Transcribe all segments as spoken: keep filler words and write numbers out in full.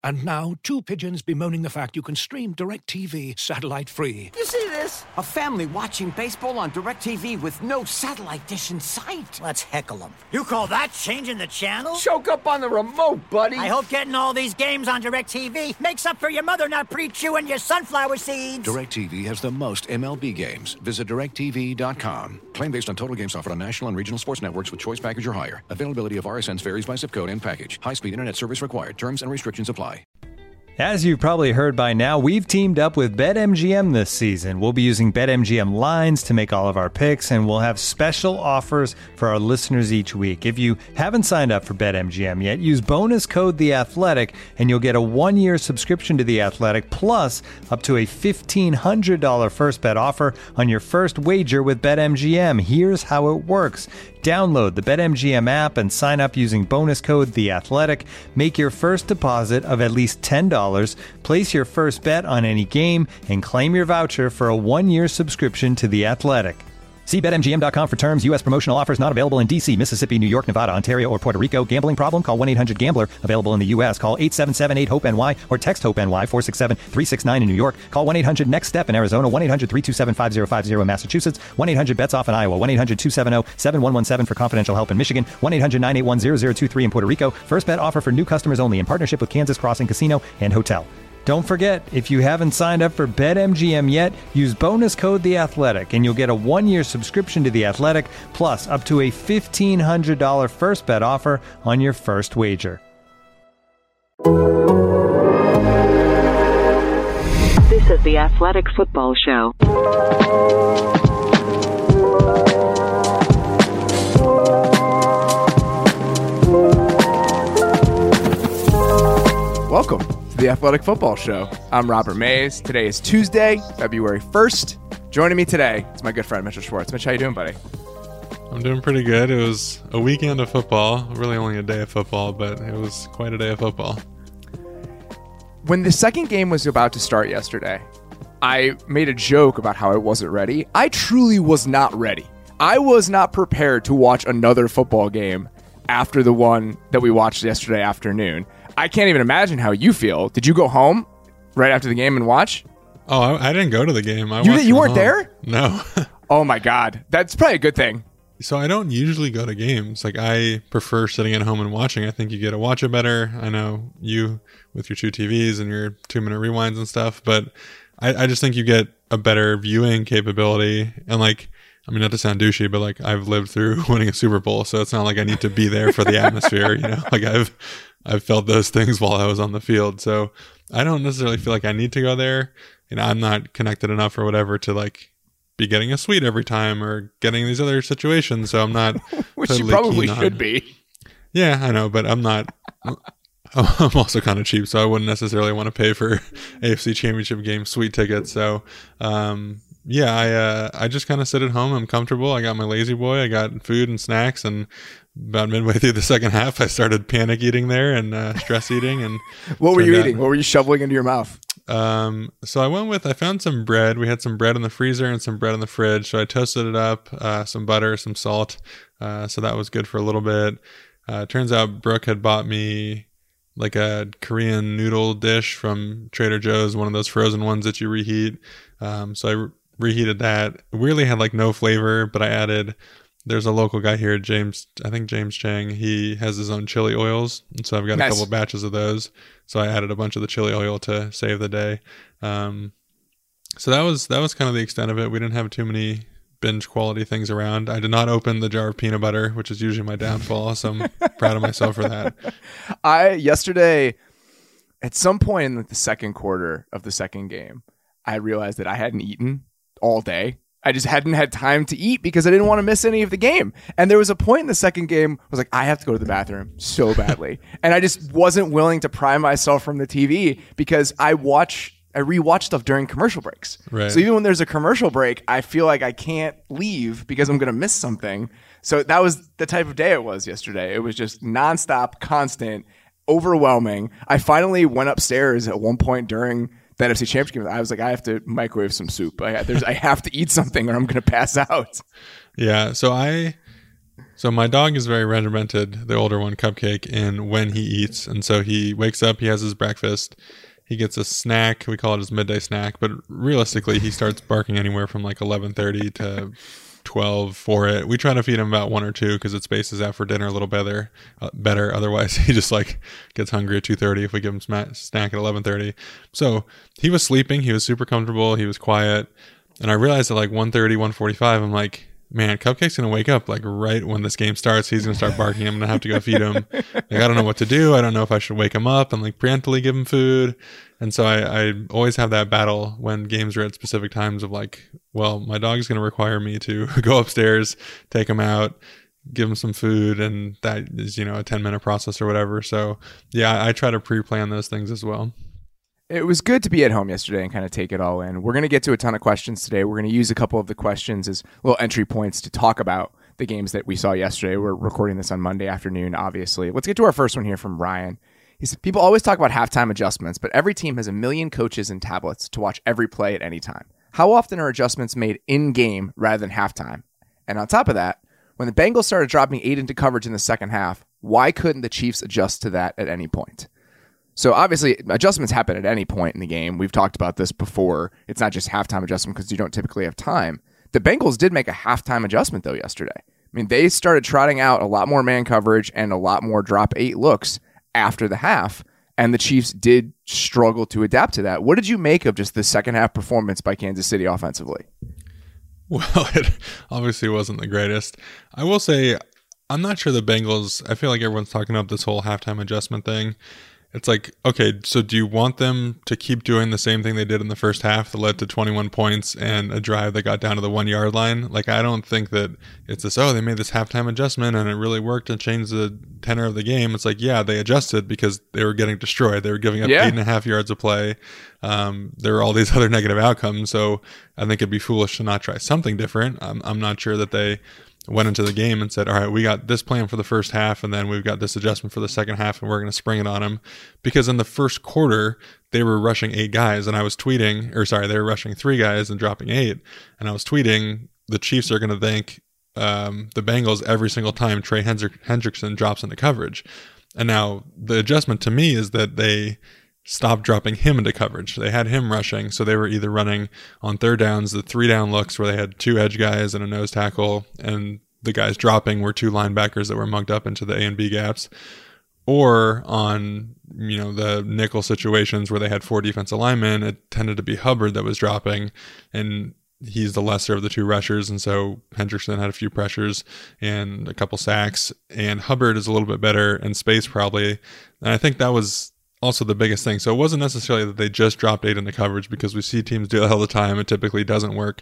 And now, two pigeons bemoaning the fact you can stream DirecTV satellite-free. You see this? A family watching baseball on DirecTV with no satellite dish in sight. Let's heckle them. You call that changing the channel? Choke up on the remote, buddy. I hope getting all these games on DirecTV makes up for your mother not pre-chewing your sunflower seeds. DirecTV has the most M L B games. Visit direct T V dot com. Claim based on total games offered on national and regional sports networks with choice package or higher. Availability of R S Ns varies by zip code and package. High-speed internet service required. Terms and restrictions apply. As you've probably heard by now, we've teamed up with BetMGM this season. We'll be using BetMGM lines to make all of our picks, and we'll have special offers for our listeners each week. If you haven't signed up for BetMGM yet, use bonus code The Athletic, and you'll get a one-year subscription to The Athletic, plus up to a fifteen hundred dollars first bet offer on your first wager with BetMGM. Here's how it works. Download the BetMGM app and sign up using bonus code The Athletic. Make your first deposit of at least ten dollars. Place your first bet on any game and claim your voucher for a one-year subscription to The Athletic. See Bet M G M dot com for terms. U S promotional offers not available in D C, Mississippi, New York, Nevada, Ontario, or Puerto Rico. Gambling problem? Call one eight hundred gambler. Available in the U S. Call eight seven seven eight hope N Y or text HOPE-NY four six seven three six nine in New York. Call one eight hundred next step in Arizona. one eight hundred three two seven five zero five zero in Massachusetts. one eight hundred bets off in Iowa. one eight hundred two seven zero seven one one seven for confidential help in Michigan. one eight hundred nine eight one zero zero two three in Puerto Rico. First bet offer for new customers only in partnership with Kansas Crossing Casino and Hotel. Don't forget, if you haven't signed up for BetMGM yet, use bonus code The Athletic, and you'll get a one-year subscription to The Athletic, plus up to a fifteen hundred dollars first bet offer on your first wager. This is The Athletic Football Show. Welcome to The Athletic Football Show. I'm Robert Mays. Today is Tuesday, February first. Joining me today is my good friend, Mister Schwartz. Mitch, how you doing, buddy? I'm doing pretty good. It was a weekend of football. Really only a day of football, but it was quite a day of football. When the second game was about to start yesterday, I made a joke about how I wasn't ready. I truly was not ready. I was not prepared to watch another football game after the one that we watched yesterday afternoon. I can't even imagine how you feel. Did you go home right after the game and watch? Oh, I, I didn't go to the game. I you watched you from weren't home. there? No. Oh my God. That's probably a good thing. So I don't usually go to games. Like, I prefer sitting at home and watching. I think you get to watch it better. I know you with your two T Vs and your two-minute rewinds and stuff, but I, I just think you get a better viewing capability. And, like, I mean, not to sound douchey, but, like, I've lived through winning a Super Bowl, so it's not like I need to be there for the atmosphere, you know? Like, I've I've felt those things while I was on the field. So I don't necessarily feel like I need to go there. You know, I'm not connected enough or whatever to, like, be getting a suite every time or getting these other situations. So I'm not Which totally you probably keen should on. be. Yeah, I know, but I'm not. I'm also kind of cheap, so I wouldn't necessarily want to pay for A F C Championship game suite tickets. So, um, yeah, I uh, I just kind of sit at home. I'm comfortable. I got my lazy boy. I got food and snacks, and about midway through the second half, I started panic eating there and uh, stress eating. And what were you out, eating? What were you shoveling into your mouth? Um, so I went with, I found some bread. We had some bread in the freezer and some bread in the fridge. So I toasted it up, uh, some butter, some salt. Uh, so that was good for a little bit. Uh, it turns out Brooke had bought me like a Korean noodle dish from Trader Joe's, one of those frozen ones that you reheat. Um, so I re- reheated that. It weirdly had like no flavor, but I added, there's a local guy here, James, I think James Chang. He has his own chili oils. And so I've got nice. a couple batches of those. So I added a bunch of the chili oil to save the day. Um, so that was, that was kind of the extent of it. We didn't have too many binge quality things around. I did not open the jar of peanut butter, which is usually my downfall. So I'm proud of myself for that. I, yesterday, at some point in the second quarter of the second game, I realized that I hadn't eaten all day. I just hadn't had time to eat because I didn't want to miss any of the game. And there was a point in the second game, I was like, I have to go to the bathroom so badly. And I just wasn't willing to pry myself from the T V because I watch, I rewatch stuff during commercial breaks. Right. So even when there's a commercial break, I feel like I can't leave because I'm going to miss something. So that was the type of day it was yesterday. It was just nonstop, constant, overwhelming. I finally went upstairs at one point during the N F C Championship game. I was like, I have to microwave some soup. I, there's, I have to eat something or I'm going to pass out. Yeah. So I, So my dog is very regimented, the older one, Cupcake, in when he eats. And so he wakes up, he has his breakfast, he gets a snack. We call it his midday snack. But realistically, he starts barking anywhere from like eleven thirty to twelve for it. We try to feed him about one or two because it spaces out for dinner a little better. Uh, better. Otherwise, he just like gets hungry at two thirty if we give him sma- snack at eleven thirty. So he was sleeping. He was super comfortable. He was quiet. And I realized at like one thirty, one forty-five, I'm like, man, Cupcake's going to wake up like right when this game starts. He's going to start barking. I'm going to have to go feed him. Like, I don't know what to do. I don't know if I should wake him up and like preemptively give him food. And so I, I always have that battle when games are at specific times of like, well, my dog's going to require me to go upstairs, take him out, give him some food. And that is, you know, a ten minute process or whatever. So yeah, I, I try to pre-plan those things as well. It was good to be at home yesterday and kind of take it all in. We're going to get to a ton of questions today. We're going to use a couple of the questions as little entry points to talk about the games that we saw yesterday. We're recording this on Monday afternoon, obviously. Let's get to our first one here from Ryan. He said, people always talk about halftime adjustments, but every team has a million coaches and tablets to watch every play at any time. How often are adjustments made in-game rather than halftime? And on top of that, when the Bengals started dropping eight into coverage in the second half, why couldn't the Chiefs adjust to that at any point? So obviously, adjustments happen at any point in the game. We've talked about this before. It's not just halftime adjustment because you don't typically have time. The Bengals did make a halftime adjustment, though, yesterday. I mean, they started trotting out a lot more man coverage and a lot more drop eight looks after the half, and the Chiefs did struggle to adapt to that. What did you make of just the second half performance by Kansas City offensively? Well, it obviously wasn't the greatest. I will say, I'm not sure the Bengals, I feel like everyone's talking about this whole halftime adjustment thing. It's like, okay, so do you want them to keep doing the same thing they did in the first half that led to twenty-one points and a drive that got down to the one yard line? Like, I don't think that it's this, oh, they made this halftime adjustment and it really worked and changed the tenor of the game. It's like, yeah, they adjusted because they were getting destroyed. They were giving up yeah. eight and a half yards of play. Um, there were all these other negative outcomes. So I think it'd be foolish to not try something different. I'm, I'm not sure that they went into the game and said, all right, we got this plan for the first half and then we've got this adjustment for the second half and we're going to spring it on them. Because in the first quarter, they were rushing eight guys and I was tweeting, or sorry, they were rushing three guys and dropping eight. And I was tweeting, the Chiefs are going to thank um, the Bengals every single time Trey Hendrick- Hendrickson drops into coverage. And now the adjustment to me is that they stopped dropping him into coverage. They had him rushing, so they were either running on third downs, the three down looks where they had two edge guys and a nose tackle, and the guys dropping were two linebackers that were mugged up into the A and B gaps, or on, you know, the nickel situations where they had four defensive linemen, it tended to be Hubbard that was dropping, and he's the lesser of the two rushers, and so Hendrickson had a few pressures and a couple sacks, and Hubbard is a little bit better in space probably, and I think that was also the biggest thing. So it wasn't necessarily that they just dropped eight into coverage, because we see teams do that all the time. It typically doesn't work.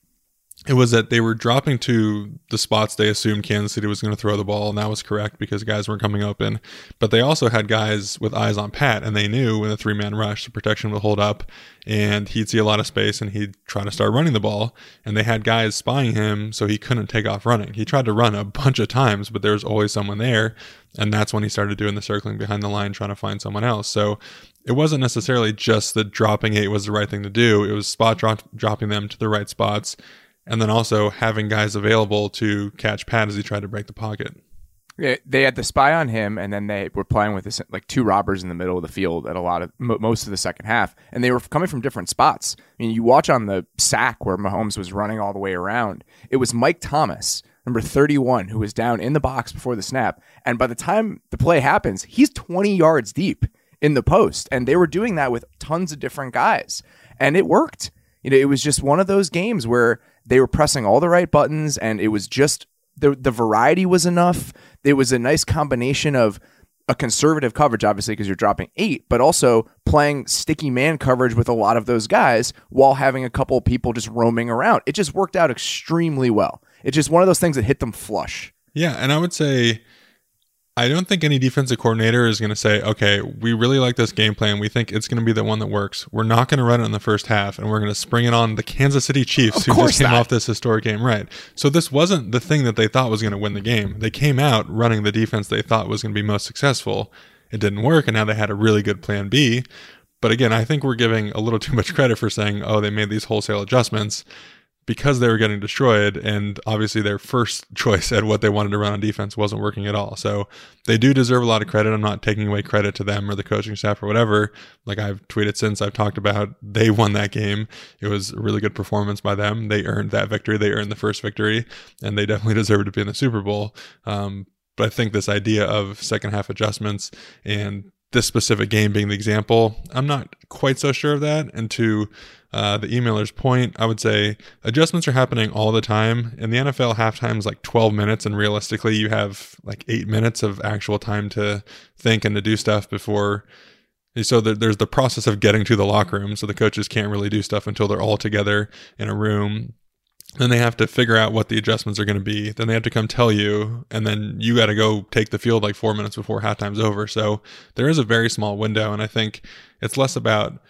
It was that they were dropping to the spots they assumed Kansas City was going to throw the ball, and that was correct because guys weren't coming open. But they also had guys with eyes on Pat, and they knew when the three-man rush, the protection would hold up, and he'd see a lot of space, and he'd try to start running the ball. And they had guys spying him, so he couldn't take off running. He tried to run a bunch of times, but there was always someone there, and that's when he started doing the circling behind the line, trying to find someone else. So it wasn't necessarily just that dropping eight was the right thing to do. It was spot drop, dropping them to the right spots, and then also having guys available to catch Pat as he tried to break the pocket. Yeah, they had the spy on him, and then they were playing with this, like two robbers in the middle of the field at a lot of m- most of the second half, and they were coming from different spots. I mean, you watch on the sack where Mahomes was running all the way around. It was Mike Thomas, number thirty-one, who was down in the box before the snap, and by the time the play happens, he's twenty yards deep in the post, and they were doing that with tons of different guys, and it worked. You know, it was just one of those games where they were pressing all the right buttons, and it was just the the variety was enough. It was a nice combination of a conservative coverage, obviously, because you're dropping eight, but also playing sticky man coverage with a lot of those guys while having a couple of people just roaming around. It just worked out extremely well. It's just one of those things that hit them flush. Yeah, and I would say, I don't think any defensive coordinator is going to say, okay, we really like this game plan. We think it's going to be the one that works. We're not going to run it in the first half, and we're going to spring it on the Kansas City Chiefs, who just came not. off this historic game. Right. So this wasn't the thing that they thought was going to win the game. They came out running the defense they thought was going to be most successful. It didn't work, and now they had a really good plan B. But again, I think we're giving a little too much credit for saying, oh, they made these wholesale adjustments, because they were getting destroyed, and obviously their first choice at what they wanted to run on defense wasn't working at all. So they do deserve a lot of credit. I'm not taking away credit to them or the coaching staff or whatever. Like I've tweeted since, I've talked about, they won that game. It was a really good performance by them. They earned that victory. They earned the first victory, and they definitely deserve to be in the Super Bowl. Um, but I think this idea of second half adjustments and this specific game being the example, I'm not quite so sure of that. And to uh, the emailer's point, I would say adjustments are happening all the time. In the N F L, halftime is like twelve minutes, and realistically, you have like eight minutes of actual time to think and to do stuff before. So there's the process of getting to the locker room. So the coaches can't really do stuff until they're all together in a room. Then they have to figure out what the adjustments are going to be. Then they have to come tell you, and then you got to go take the field like four minutes before halftime's over. So there is a very small window, and I think it's less about,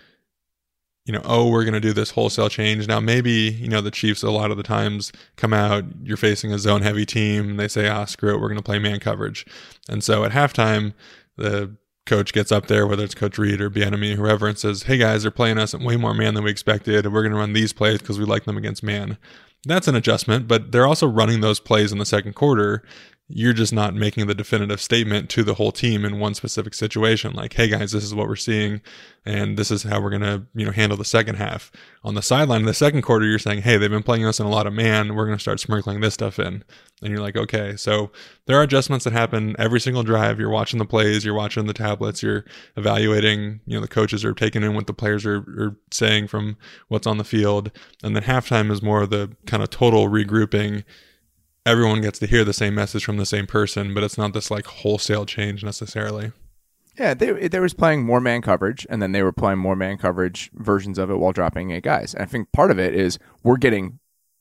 you know, oh, we're going to do this wholesale change. Now, maybe, you know, the Chiefs a lot of the times come out, you're facing a zone-heavy team, and they say, ah, screw it, we're going to play man coverage. And so at halftime, the coach gets up there, whether it's Coach Reed or Bieniemy, whoever, and says, hey guys, they're playing us way more man than we expected, and we're going to run these plays because we like them against man. That's an adjustment, but they're also running those plays in the second quarter. You're just not making the definitive statement to the whole team in one specific situation. Like, hey guys, this is what we're seeing, and this is how we're going to, you know, handle the second half. On the sideline in the second quarter, you're saying, hey, they've been playing us in a lot of man. We're going to start sprinkling this stuff in. And you're like, okay. So there are adjustments that happen every single drive. You're watching the plays, you're watching the tablets, you're evaluating, you know, the coaches are taking in what the players are, are saying from what's on the field. And then halftime is more of the kind of total regrouping. Everyone gets to hear the same message from the same person, but it's not this like wholesale change necessarily. Yeah, they they was playing more man coverage, and then they were playing more man coverage versions of it while dropping eight guys. And I think part of it is we're getting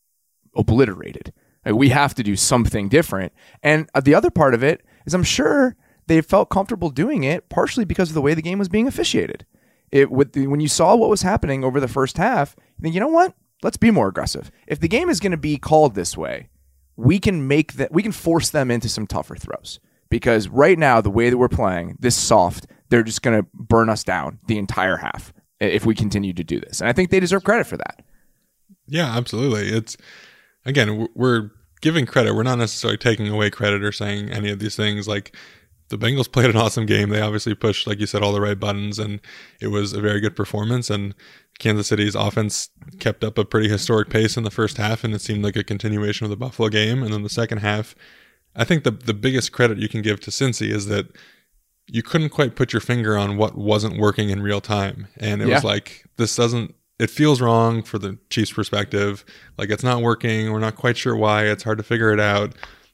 obliterated. Like, we have to do something different. And the other part of it is I'm sure they felt comfortable doing it partially because of the way the game was being officiated. It with the, when you saw what was happening over the first half, you think, you know what? Let's be more aggressive. If the game is going to be called this way, we can make that, we can force them into some tougher throws, because right now, the way that we're playing this soft, they're just going to burn us down the entire half if we continue to do this. And I think they deserve credit for that. Yeah, absolutely. It's, again, we're giving credit. We're not necessarily taking away credit or saying any of these things. Like, the Bengals played an awesome game. They obviously pushed, like you said, all the right buttons, and it was a very good performance. And Kansas City's offense kept up a pretty historic pace in the first half, and it seemed like a continuation of the Buffalo game. And then the second half, I think the the biggest credit you can give to Cincy is that you couldn't quite put your finger on what wasn't working in real time. And it yeah. was like, this doesn't, it feels wrong for the Chiefs' perspective. Like, it's not working. We're not quite sure why. It's hard to figure it out.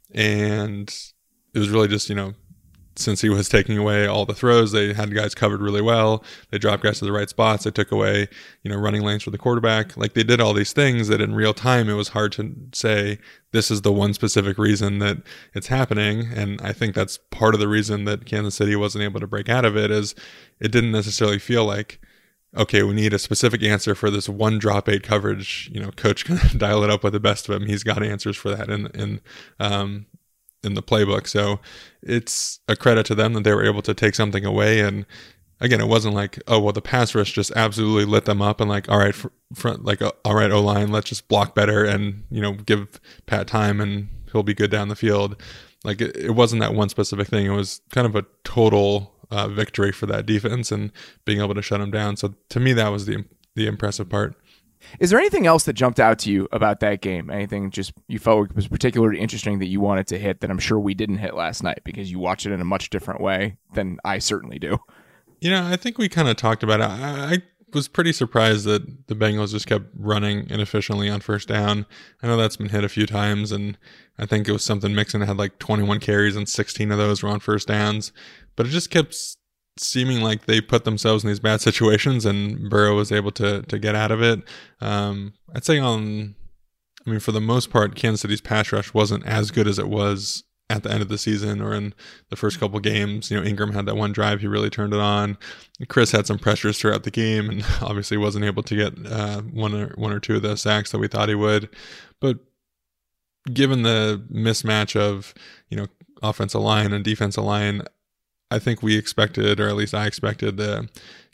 And it was really just, you know, since he was taking away all the throws, they had guys covered really well. They dropped guys to the right spots. They took away, you know, running lanes for the quarterback. Like, they did all these things that in real time, it was hard to say this is the one specific reason that it's happening. And I think that's part of the reason that Kansas City wasn't able to break out of it, is it didn't necessarily feel like, okay, we need a specific answer for this one drop eight coverage. You know, coach can dial it up with the best of him. He's got answers for that in, in, um, in the playbook. So it's a credit to them that they were able to take something away. And again, it wasn't like, oh, well, the pass rush just absolutely lit them up and like, all right, front, like, all right, O-line, let's just block better and, you know, give Pat time and he'll be good down the field. Like, it, it wasn't that one specific thing. It was kind of a total uh, victory for that defense and being able to shut them down. So to me, that was the the impressive part. Is there anything else that jumped out to you about that game? Anything just you felt was particularly interesting that you wanted to hit that I'm sure we didn't hit last night because you watch it in a much different way than I certainly do? You know, I think we kind of talked about it. I, I was pretty surprised that the Bengals just kept running inefficiently on first down. I know that's been hit a few times, and I think it was something Mixon had like twenty-one carries and sixteen of those were on first downs. But it just kept seeming like they put themselves in these bad situations, and Burrow was able to to get out of it. Um, I'd say on, I mean, for the most part, Kansas City's pass rush wasn't as good as it was at the end of the season or in the first couple games. You know, Ingram had that one drive, he really turned it on. Chris had some pressures throughout the game and obviously wasn't able to get uh, one or one or two of the sacks that we thought he would. But given the mismatch of, you know, offensive line and defensive line, I think we expected, or at least I expected, the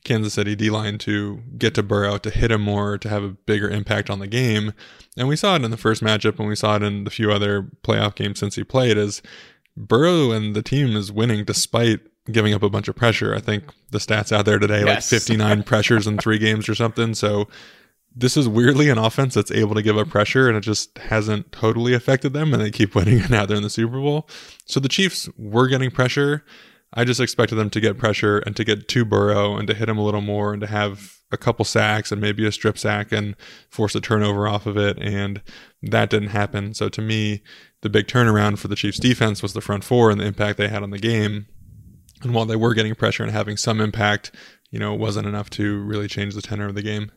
Kansas City D-line to get to Burrow, to hit him more, to have a bigger impact on the game. And we saw it in the first matchup, and we saw it in the few other playoff games since he played, is Burrow and the team is winning despite giving up a bunch of pressure. I think the stats out there today, yes. like fifty-nine pressures in three games or something. So this is weirdly an offense that's able to give up pressure, and it just hasn't totally affected them, and they keep winning, and now they're in the Super Bowl. So the Chiefs were getting pressure. I just expected them to get pressure and to get to Burrow and to hit him a little more and to have a couple sacks and maybe a strip sack and force a turnover off of it. And that didn't happen. So to me, the big turnaround for the Chiefs defense was the front four and the impact they had on the game. And while they were getting pressure and having some impact, you know, it wasn't enough to really change the tenor of the game.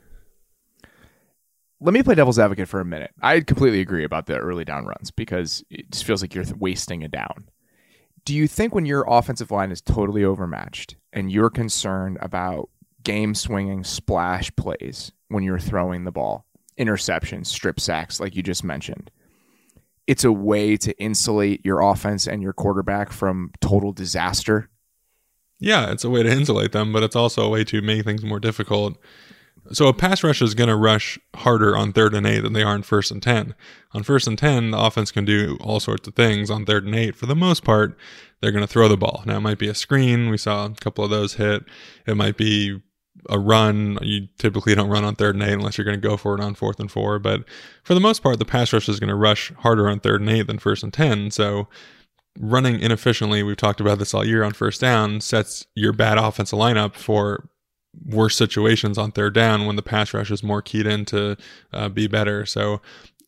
Let me play devil's advocate for a minute. I completely agree about the early down runs because it just feels like you're wasting a down. Do you think when your offensive line is totally overmatched and you're concerned about game-swinging splash plays when you're throwing the ball, interceptions, strip sacks, like you just mentioned, it's a way to insulate your offense and your quarterback from total disaster? Yeah, it's a way to insulate them, but it's also a way to make things more difficult. So a pass rush is going to rush harder on third and eight than they are on first and ten. On first and ten, the offense can do all sorts of things. On third and eight, for the most part, they're going to throw the ball. Now, it might be a screen. We saw a couple of those hit. It might be a run. You typically don't run on third and eight unless you're going to go for it on fourth and four. But for the most part, the pass rush is going to rush harder on third and eight than first and ten. So running inefficiently, we've talked about this all year on first down, sets your bad offensive lineup for worse situations on third down when the pass rush is more keyed in to uh, be better. So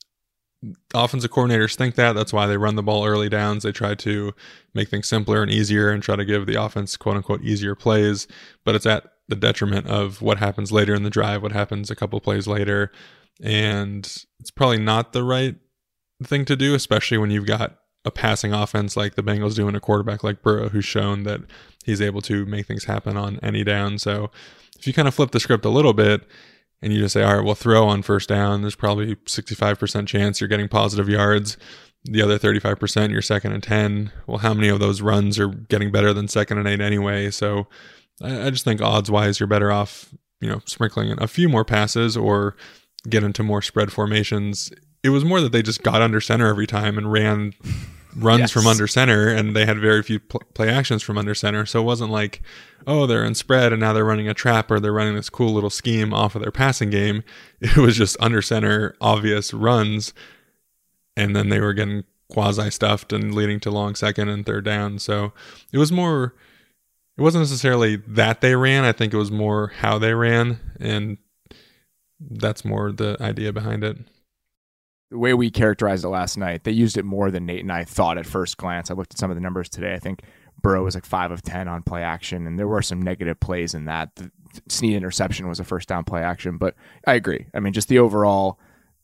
offensive coordinators think that. That's why they run the ball early downs. They try to make things simpler and easier and try to give the offense, quote unquote, easier plays. But it's at the detriment of what happens later in the drive, what happens a couple plays later. And it's probably not the right thing to do, especially when you've got a passing offense like the Bengals do and a quarterback like Burrow who's shown that he's able to make things happen on any down. So if you kind of flip the script a little bit and you just say, all right, we'll throw on first down, there's probably sixty-five percent chance you're getting positive yards. The other thirty-five percent, you're second and ten. Well, how many of those runs are getting better than second and eight anyway? So I, I just think odds-wise, you're better off, you know, sprinkling in a few more passes or get into more spread formations. It was more that they just got under center every time and ran runs yes. from under center, and they had very few pl- play actions from under center. So it wasn't like, oh, they're in spread and now they're running a trap or they're running this cool little scheme off of their passing game. It was just under center, obvious runs, and then they were getting quasi-stuffed and leading to long second and third down. So it was more, it wasn't necessarily that they ran. I think it was more how they ran, and that's more the idea behind it. The way we characterized it last night, they used it more than Nate and I thought at first glance. I looked at some of the numbers today. I think Burrow was like five of ten on play action, and there were some negative plays in that. The Snead interception was a first down play action, but I agree. I mean, just the overall,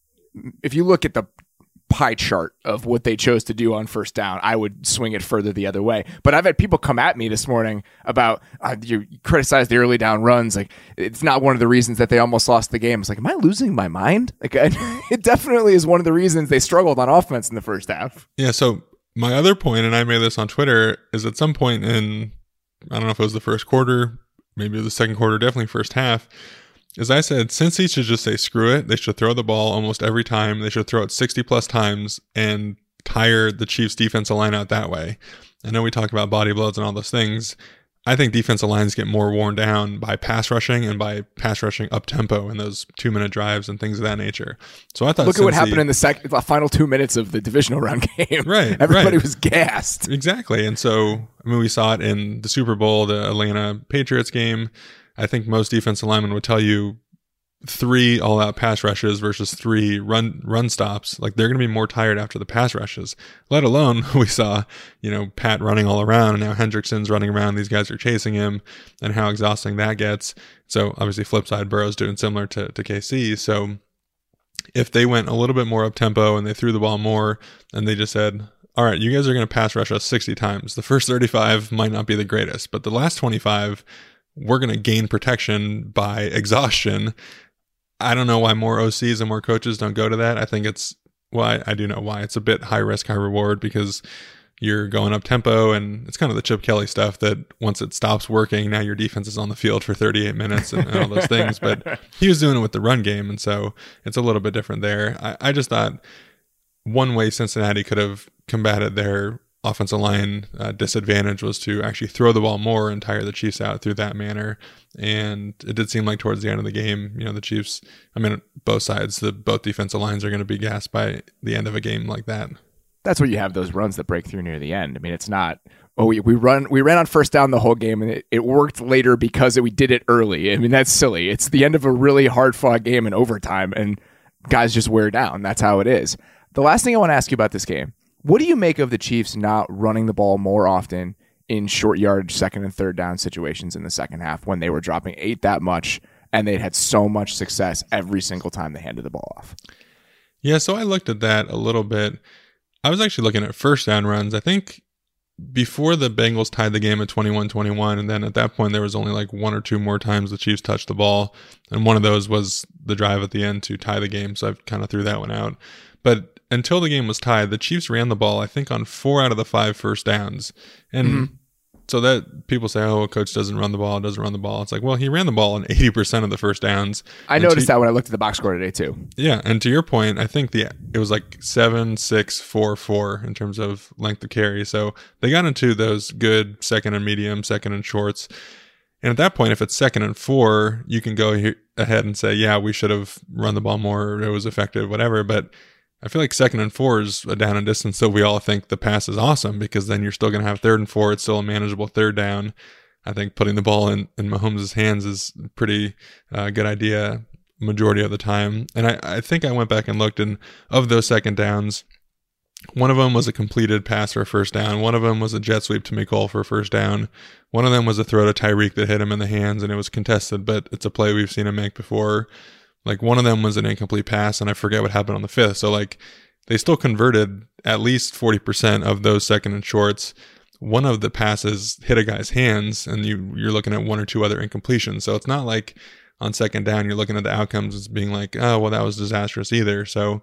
if you look at the pie chart of what they chose to do on first down, I would swing it further the other way. But I've had people come at me this morning about uh, you criticize the early down runs. Like, it's not one of the reasons that they almost lost the game. It's like, am I losing my mind? Like, I, it definitely is one of the reasons they struggled on offense in the first half. Yeah. So my other point, and I made this on Twitter, is at some point in, I don't know if it was the first quarter, maybe it was the second quarter, definitely first half, as I said, Cincy should just say, screw it. They should throw the ball almost every time. They should throw it sixty plus times and tire the Chiefs defensive line out that way. I know we talk about body blows and all those things. I think defensive lines get more worn down by pass rushing and by pass rushing up tempo in those two minute drives and things of that nature. So I thought, look Cincy, at what happened in the sec- the final two minutes of the divisional round game. Right. Everybody right. was gassed. Exactly. And so, I mean, we saw it in the Super Bowl, the Atlanta Patriots game. I think most defensive linemen would tell you three all-out pass rushes versus three run run stops. Like, they're going to be more tired after the pass rushes. Let alone we saw, you know, Pat running all around, and now Hendrickson's running around. These guys are chasing him, and how exhausting that gets. So obviously, flip side, Burrow's doing similar to to K C. So if they went a little bit more up tempo and they threw the ball more, and they just said, all right, you guys are going to pass rush us sixty times. The first thirty-five might not be the greatest, but the last twenty-five, we're going to gain protection by exhaustion. I don't know why more O Cs and more coaches don't go to that. I think it's, well, I, I do know why. It's a bit high risk, high reward because, you're going up tempo, and it's kind of the Chip Kelly stuff that once it stops working, now your defense is on the field for thirty-eight minutes and, and all those things. But he was doing it with the run game, and so it's a little bit different there. I, I just thought one way Cincinnati could have combated their offensive line uh, disadvantage was to actually throw the ball more and tire the Chiefs out through that manner. And it did seem like towards the end of the game, you know, the Chiefs, I mean, both sides, the both defensive lines are going to be gassed by the end of a game like that. That's where you have those runs that break through near the end. I mean, it's not, oh, we, we run, we ran on first down the whole game and it, it worked later because we did it early. I mean, that's silly. It's the end of a really hard fought game in overtime and guys just wear down. That's how it is. The last thing I want to ask you about this game, what do you make of the Chiefs not running the ball more often in short yardage second and third down situations in the second half when they were dropping eight that much and they'd had so much success every single time they handed the ball off? Yeah, so I looked at that a little bit. I was actually looking at first down runs. I think before the Bengals tied the game at twenty-one twenty-one, and then at that point there was only like one or two more times the Chiefs touched the ball, and one of those was the drive at the end to tie the game, so I kind of threw that one out. But until the game was tied, the Chiefs ran the ball, I think, on four out of the five first downs. And mm-hmm. so that people say, oh, coach doesn't run the ball, doesn't run the ball. It's like, well, he ran the ball on eighty percent of the first downs. I and noticed to, that when I looked at the box score today, too. Yeah. And to your point, I think the it was like seven, six, four, four in terms of length of carry. So they got into those good second and medium, second and shorts. And at that point, if it's second and four, you can go he- ahead and say, yeah, we should have run the ball more. It was effective, whatever. But I feel like second and four is a down and distance, so we all think the pass is awesome because then you're still going to have third and four. It's still a manageable third down. I think putting the ball in, in Mahomes' hands is a pretty uh, good idea majority of the time. And I, I think I went back and looked, and of those second downs, one of them was a completed pass for a first down. One of them was a jet sweep to Mecole for a first down. One of them was a throw to Tyreek that hit him in the hands, and it was contested, but it's a play we've seen him make before. Like one of them was an incomplete pass, and I forget what happened on the fifth. So like they still converted at least forty percent of those second and shorts. One of the passes hit a guy's hands, and you, you're looking at one or two other incompletions. So it's not like on second down you're looking at the outcomes as being like, oh, well, that was disastrous either. So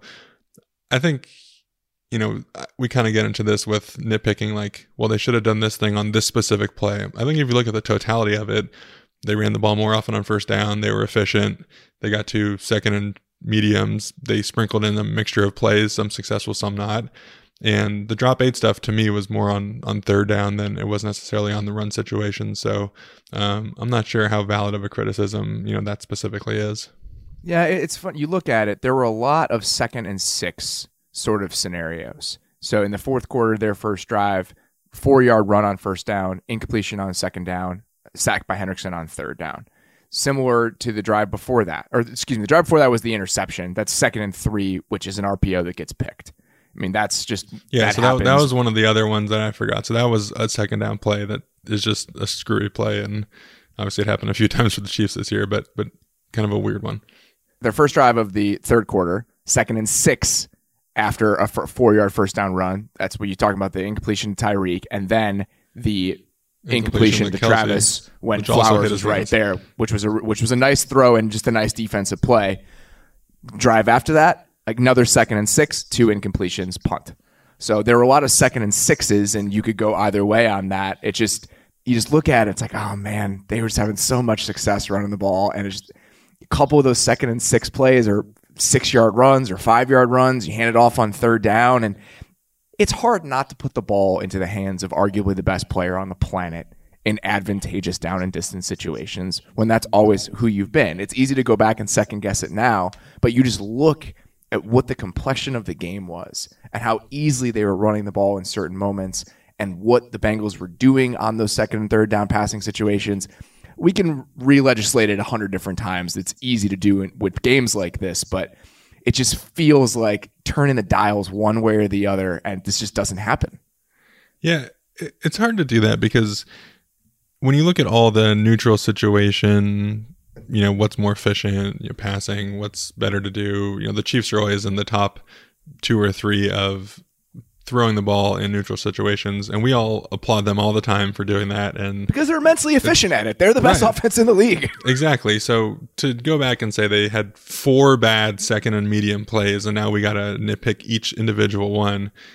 I think, you know, we kind of get into this with nitpicking like, well, they should have done this thing on this specific play. I think if you look at the totality of it, they ran the ball more often on first down. They were efficient. They got to second and mediums. They sprinkled in a mixture of plays, some successful, some not. And the drop eight stuff to me was more on, on third down than it was necessarily on the run situation. So um, I'm not sure how valid of a criticism, you know, that specifically is. Yeah, it's fun. You look at it, there were a lot of second and six sort of scenarios. So in the fourth quarter, their first drive, four-yard run on first down, incompletion on second down, sacked by Hendrickson on third down. Similar to the drive before that, or excuse me, the drive before that was the interception. That's second and three, which is an R P O that gets picked. I mean, that's just yeah. That so that, that was one of the other ones that I forgot. So that was a second down play that is just a screwy play, and obviously it happened a few times for the Chiefs this year, but but kind of a weird one. Their first drive of the third quarter, second and six after a four-yard first down run. That's what you're talking about, the incompletion to Tyreek, and then the incompletion, incompletion to, to Travis when Flowers was right hands. there, which was a which was a nice throw and just a nice defensive play. Drive after that, another second and six, two incompletions, punt. So there were a lot of second and sixes, and you could go either way on that. It just you just look at it, it's like, oh man, they were just having so much success running the ball, and it's just a couple of those second and six plays or six yard runs or five yard runs. You hand it off on third down, and it's hard not to put the ball into the hands of arguably the best player on the planet in advantageous down and distance situations when that's always who you've been. It's easy to go back and second guess it now, but you just look at what the complexion of the game was and how easily they were running the ball in certain moments and what the Bengals were doing on those second and third down passing situations. We can re-legislate it a hundred different times. It's easy to do with games like this, but it just feels like turning the dials one way or the other, and this just doesn't happen. Yeah, it's hard to do that because when you look at all the neutral situation, you know, what's more efficient, you know, passing, what's better to do, you know, the Chiefs are always in the top two or three of throwing the ball in neutral situations, and we all applaud them all the time for doing that. And because they're immensely efficient at it. They're the best right. offense in the league. Exactly. So to go back and say they had four bad second and medium plays, and now we got to nitpick each individual one,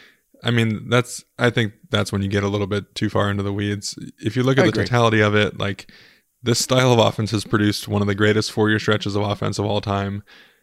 I mean, that's, I think that's when you get a little bit too far into the weeds. If you look at I the agree. totality of it, like this style of offense has produced one of the greatest four year stretches of offense of all time.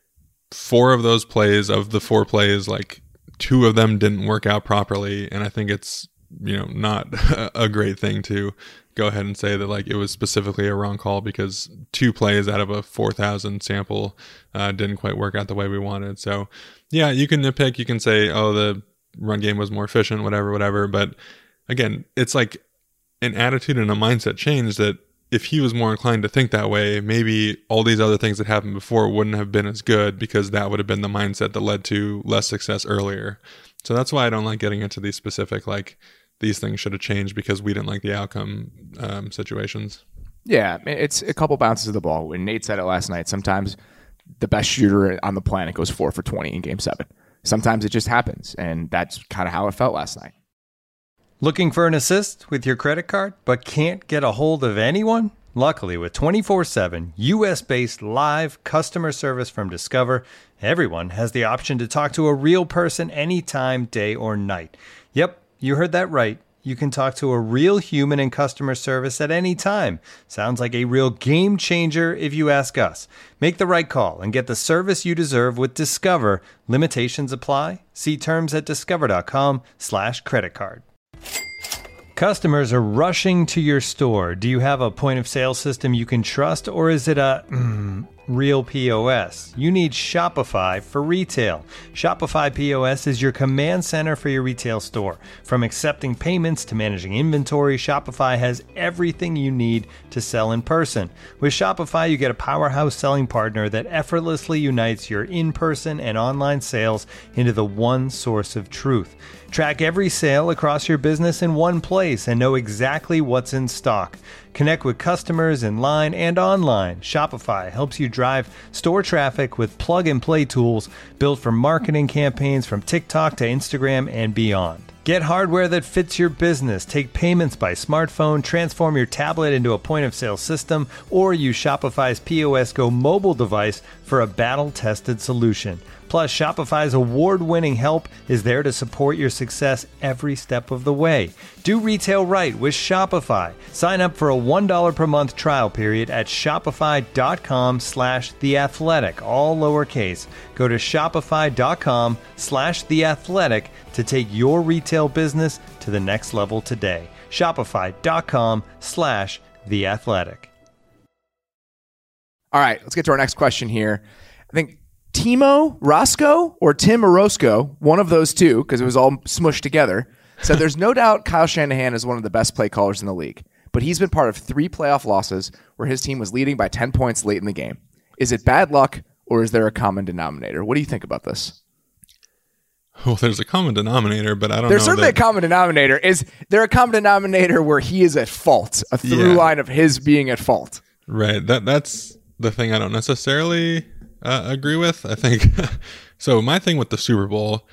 Four of those plays, of the four plays, like two of them didn't work out properly. And I think it's, you know, not a great thing to go ahead and say that like it was specifically a wrong call because two plays out of a four thousand sample uh, didn't quite work out the way we wanted. So yeah, you can nitpick, you can say, oh, the run game was more efficient, whatever, whatever. But again, it's like an attitude and a mindset change that if he was more inclined to think that way, maybe all these other things that happened before wouldn't have been as good because that would have been the mindset that led to less success earlier. So that's why I don't like getting into these specific, like, these things should have changed because we didn't like the outcome um, situations. Yeah, it's a couple bounces of the ball. When Nate said it last night, sometimes the best shooter on the planet goes four for twenty in game seven. Sometimes it just happens, and that's kind of how it felt last night. Looking for an assist with your credit card, but can't get a hold of anyone? Luckily, with twenty-four seven U S-based live customer service from Discover, everyone has the option to talk to a real person anytime, day or night. Yep, you heard that right. You can talk to a real human in customer service at any time. Sounds like a real game changer if you ask us. Make the right call and get the service you deserve with Discover. Limitations apply. See terms at discover.com slash credit card. Customers are rushing to your store. Do you have a point of sale system you can trust, or is it a mm, real P O S? You need Shopify for retail. Shopify P O S is your command center for your retail store. From accepting payments to managing inventory, Shopify has everything you need to sell in person. With Shopify, you get a powerhouse selling partner that effortlessly unites your in-person and online sales into the one source of truth. Track every sale across your business in one place and know exactly what's in stock. Connect with customers in line and online. Shopify helps you drive store traffic with plug-and-play tools built for marketing campaigns from TikTok to Instagram and beyond. Get hardware that fits your business. Take payments by smartphone, transform your tablet into a point-of-sale system, or use Shopify's P O S Go mobile device for a battle-tested solution. Plus, Shopify's award-winning help is there to support your success every step of the way. Do retail right with Shopify. Sign up for a one dollar per month trial period at shopify.com slash the athletic, all lowercase. Go to shopify.com slash the athletic to take your retail business to the next level today. Shopify.com slash the athletic. All right, let's get to our next question here. I think Timo Roscoe or Tim Orozco, one of those two, because it was all smushed together, said there's no doubt Kyle Shanahan is one of the best play callers in the league, but he's been part of three playoff losses where his team was leading by ten points late in the game. Is it bad luck, or is there a common denominator? What do you think about this? Well, there's a common denominator, but I don't There's know. certainly that... a common denominator. Is there a common denominator where he is at fault? A through Yeah. line of his being at fault? Right. That That's the thing I don't necessarily uh, agree with. I think, so my thing with the Super Bowl,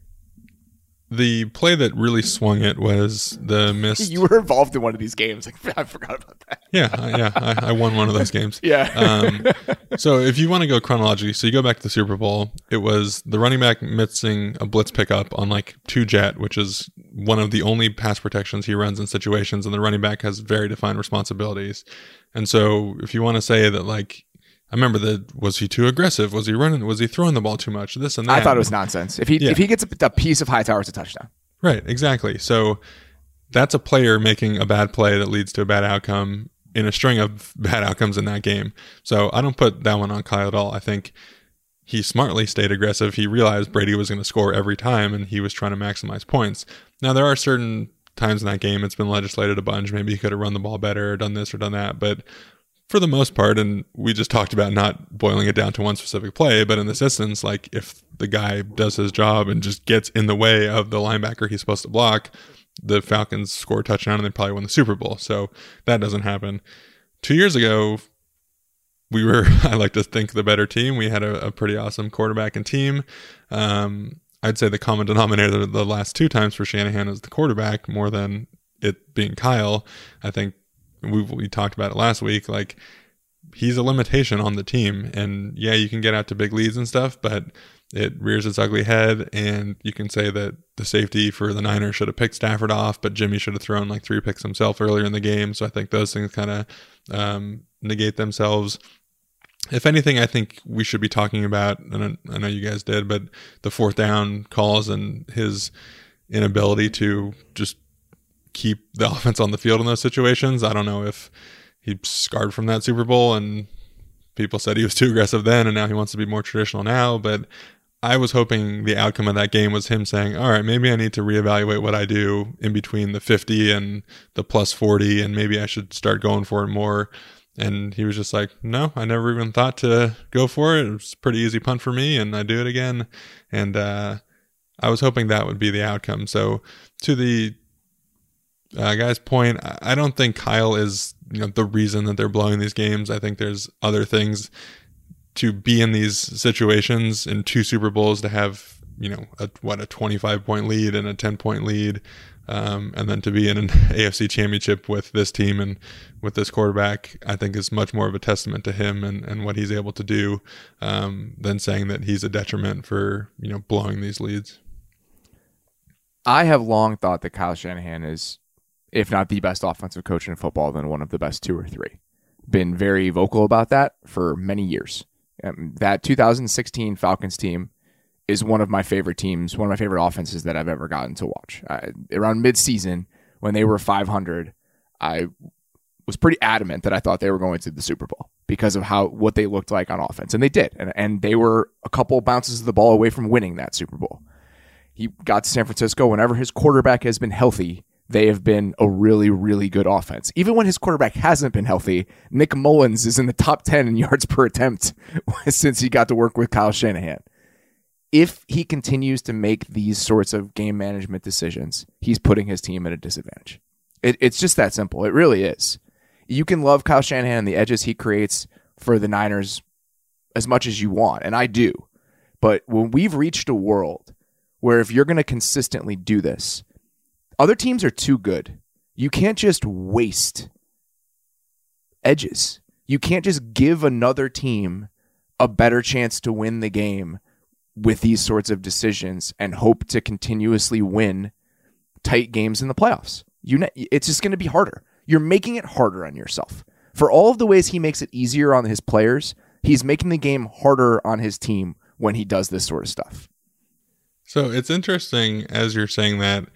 the play that really swung it was the missed. You were involved in one of these games. I forgot about that. Yeah, I- yeah, I, I won one of those games. Yeah. um, so if you want to go chronologically, so you go back to the Super Bowl, it was the running back missing a blitz pickup on like two jet, which is one of the only pass protections he runs in situations, and the running back has very defined responsibilities. And so if you want to say that, like, I remember that, was he too aggressive? Was he running? Was he throwing the ball too much? This and that. I thought it was nonsense. If he Yeah. if he gets a, a piece of Hightower, it's a touchdown. Right, exactly. So that's a player making a bad play that leads to a bad outcome in a string of bad outcomes in that game. So I don't put that one on Kyle at all. I think he smartly stayed aggressive. He realized Brady was going to score every time, and he was trying to maximize points. Now, there are certain times in that game it's been legislated a bunch. Maybe he could have run the ball better, or done this or done that. But for the most part, and we just talked about not boiling it down to one specific play, but in this instance, like, if the guy does his job and just gets in the way of the linebacker he's supposed to block, the Falcons score a touchdown and they probably win the Super Bowl. So that doesn't happen. Two years ago, we were, I like to think, the better team. We had a, a pretty awesome quarterback and team. Um, I'd say the common denominator the last two times for Shanahan is the quarterback more than it being Kyle. I think we we talked about it last week. Like, he's a limitation on the team, and yeah, you can get out to big leads and stuff, but it rears its ugly head, and you can say that the safety for the Niners should have picked Stafford off, but Jimmy should have thrown like three picks himself earlier in the game. So I think those things kind of um, negate themselves. If anything, I think we should be talking about, and I know you guys did, but the fourth down calls and his inability to just keep the offense on the field in those situations. I don't know if he's scarred from that Super Bowl and people said he was too aggressive then and now he wants to be more traditional now, but I was hoping the outcome of that game was him saying, all right, maybe I need to reevaluate what I do in between the fifty and the plus forty, and maybe I should start going for it more. And he was just like, no, I never even thought to go for it. It was a pretty easy punt for me, and I do it again. And uh, I was hoping that would be the outcome. So to the uh, guy's point, I don't think Kyle is, you know, the reason that they're blowing these games. I think there's other things to be in these situations in two Super Bowls, to have, you know, a, what, a twenty-five point lead and a ten point lead. Um, and then to be in an A F C championship with this team and with this quarterback, I think is much more of a testament to him and, and what he's able to do, um, than saying that he's a detriment for, you know, blowing these leads. I have long thought that Kyle Shanahan is, if not the best offensive coach in football, then one of the best two or three. Been very vocal about that for many years. Um, that two thousand sixteen Falcons team is one of my favorite teams, one of my favorite offenses that I've ever gotten to watch. I, around mid-season, when they were five hundred, I was pretty adamant that I thought they were going to the Super Bowl because of how what they looked like on offense, and they did. And, and they were a couple bounces of the ball away from winning that Super Bowl. He got to San Francisco. Whenever his quarterback has been healthy, they have been a really, really good offense. Even when his quarterback hasn't been healthy, Nick Mullins is in the top ten in yards per attempt since he got to work with Kyle Shanahan. If he continues to make these sorts of game management decisions, he's putting his team at a disadvantage. It, it's just that simple. It really is. You can love Kyle Shanahan and the edges he creates for the Niners as much as you want, and I do. But when we've reached a world where if you're going to consistently do this, other teams are too good. You can't just waste edges. You can't just give another team a better chance to win the game with these sorts of decisions and hope to continuously win tight games in the playoffs. You know, it's just going to be harder. You're making it harder on yourself. For all of the ways he makes it easier on his players, he's making the game harder on his team when he does this sort of stuff. So it's interesting, as you're saying that,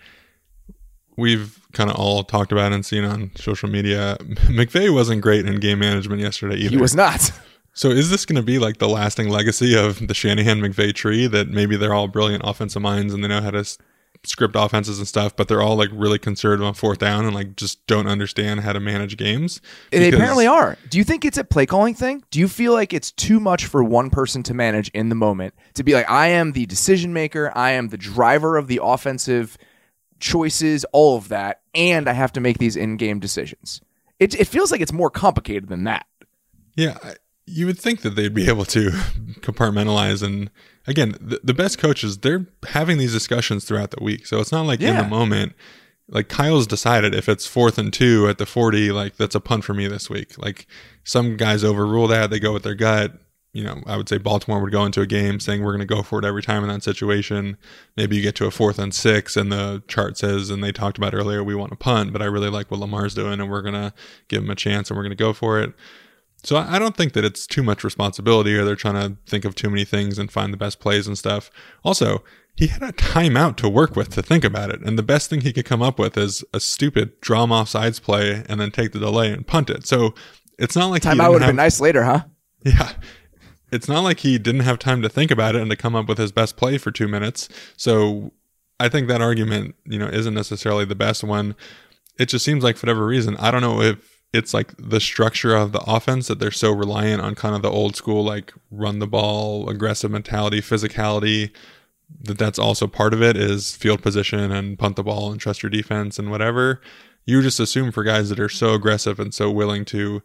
we've kind of all talked about and seen on social media, McVay wasn't great in game management yesterday either. He was not. So is this going to be like the lasting legacy of the Shanahan-McVay tree, that maybe they're all brilliant offensive minds and they know how to s- script offenses and stuff, but they're all like really conservative on fourth down and like just don't understand how to manage games? Because they apparently are. Do you think it's a play calling thing? Do you feel like it's too much for one person to manage in the moment, to be like, I am the decision maker, I am the driver of the offensive choices, all of that, and I have to make these in-game decisions? It it feels like it's more complicated than that. Yeah, I, you would think that they'd be able to compartmentalize. And again, the, the best coaches, they're having these discussions throughout the week. So it's not like yeah. in the moment, like Kyle's decided if it's fourth and two at the forty, like that's a punt for me this week. Like some guys overrule that. They go with their gut. You know, I would say Baltimore would go into a game saying we're going to go for it every time in that situation. Maybe you get to a fourth and six and the chart says, and they talked about earlier, we want to punt, but I really like what Lamar's doing and we're going to give him a chance and we're going to go for it. So I don't think that it's too much responsibility or they're trying to think of too many things and find the best plays and stuff. Also, he had a timeout to work with to think about it. And the best thing he could come up with is a stupid draw him off sides play and then take the delay and punt it. So it's not like timeout would have been nice later, huh? Yeah. It's not like he didn't have time to think about it and to come up with his best play for two minutes. So I think that argument, you know, isn't necessarily the best one. It just seems like for whatever reason, I don't know if it's like the structure of the offense that they're so reliant on kind of the old school, like run the ball, aggressive mentality, physicality, that that's also part of it is field position and punt the ball and trust your defense and whatever. You just assume for guys that are so aggressive and so willing to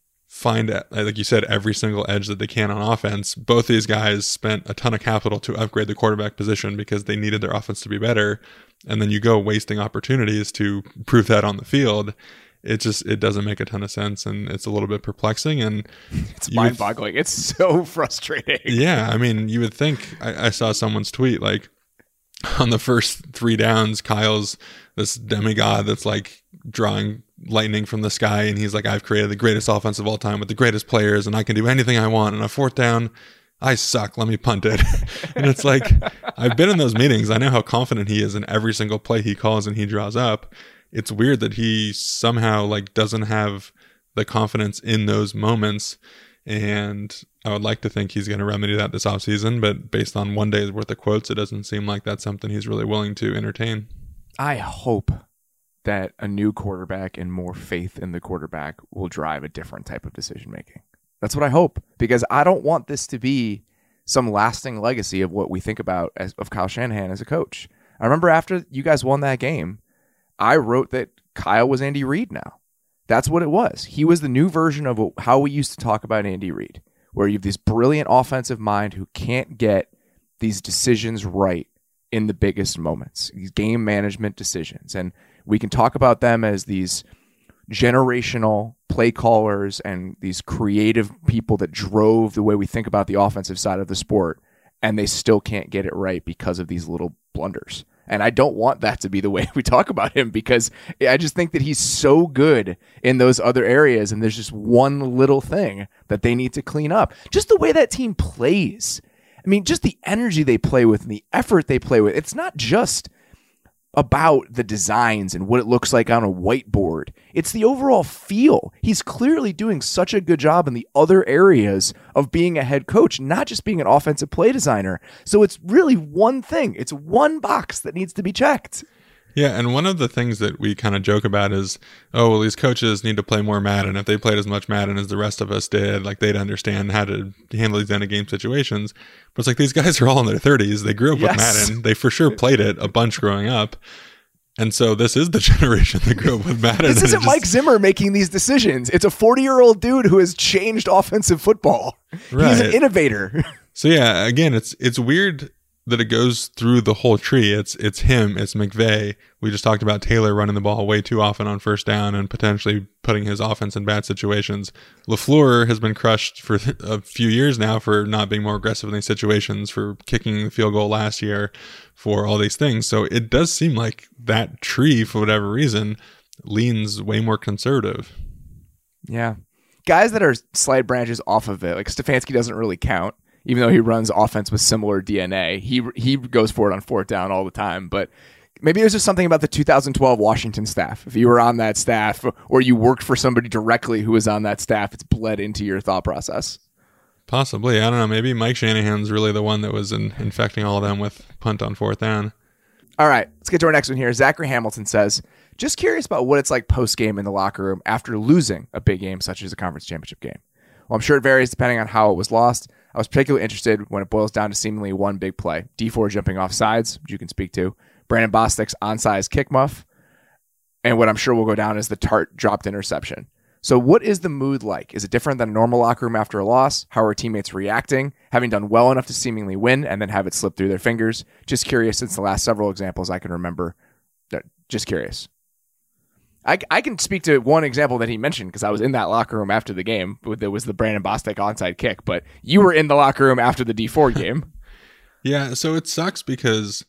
find, like you said, every single edge that they can on offense. Both these guys spent a ton of capital to upgrade the quarterback position because they needed their offense to be better. And then you go wasting opportunities to prove that on the field. it just it doesn't make a ton of sense, and it's a little bit perplexing, and it's mind-boggling. It's so frustrating. Yeah, I mean, you would think. I, I saw someone's tweet like on the first three downs, Kyle's this demigod that's like drawing lightning from the sky, and he's like, I've created the greatest offense of all time with the greatest players, and I can do anything I want. And a fourth down, I suck. Let me punt it. And it's like, I've been in those meetings. I know how confident he is in every single play he calls and he draws up. It's weird that he somehow like doesn't have the confidence in those moments. And I would like to think he's going to remedy that this offseason, but based on one day's worth of quotes, it doesn't seem like that's something he's really willing to entertain. I hope that a new quarterback and more faith in the quarterback will drive a different type of decision making. That's what I hope, because I don't want this to be some lasting legacy of what we think about as of Kyle Shanahan as a coach. I remember after you guys won that game, I wrote that Kyle was Andy Reid now. That's what it was. He was the new version of how we used to talk about Andy Reid, where you have this brilliant offensive mind who can't get these decisions right in the biggest moments, these game management decisions. And we can talk about them as these generational play callers and these creative people that drove the way we think about the offensive side of the sport, and they still can't get it right because of these little blunders. And I don't want that to be the way we talk about him, because I just think that he's so good in those other areas, and there's just one little thing that they need to clean up. Just the way that team plays. I mean, just the energy they play with and the effort they play with. It's not just about the designs and what it looks like on a whiteboard. It's the overall feel. He's clearly doing such a good job in the other areas of being a head coach, not just being an offensive play designer. So it's really one thing. It's one box that needs to be checked. Yeah, and one of the things that we kind of joke about is, oh, well, these coaches need to play more Madden. If they played as much Madden as the rest of us did, like they'd understand how to handle these end of game situations. But it's like these guys are all in their thirties. They grew up Yes. with Madden. They for sure played it a bunch growing up. And so this is the generation that grew up with Madden. This isn't just, Mike Zimmer making these decisions. It's a forty-year-old dude who has changed offensive football. Right. He's an innovator. So yeah, again, it's it's weird that it goes through the whole tree. It's it's him, it's McVay. We just talked about Taylor running the ball way too often on first down and potentially putting his offense in bad situations. LaFleur has been crushed for a few years now for not being more aggressive in these situations, for kicking the field goal last year, for all these things. So it does seem like that tree, for whatever reason, leans way more conservative. Yeah. Guys that are slight branches off of it, like Stefanski doesn't really count. Even though he runs offense with similar D N A, he he goes for it on fourth down all the time. But maybe there's just something about the two thousand twelve Washington staff. If you were on that staff or you worked for somebody directly who was on that staff, it's bled into your thought process. Possibly. I don't know. Maybe Mike Shanahan's really the one that was in, infecting all of them with punt on fourth down. All right, let's get to our next one here. Zachary Hamilton says, just curious about what it's like post-game in the locker room after losing a big game such as a conference championship game. Well, I'm sure it varies depending on how it was lost. I was particularly interested when it boils down to seemingly one big play. D four jumping off sides, which you can speak to. Brandon Bostic's onside kick muff. And what I'm sure will go down is the Tart dropped interception. So what is the mood like? Is it different than a normal locker room after a loss? How are teammates reacting? Having done well enough to seemingly win and then have it slip through their fingers? Just curious, since the last several examples I can remember. Just curious. I, I can speak to one example that he mentioned because I was in that locker room after the game. There was the Brandon Bostic onside kick, but you were in the locker room after the D four game. Yeah, so it sucks because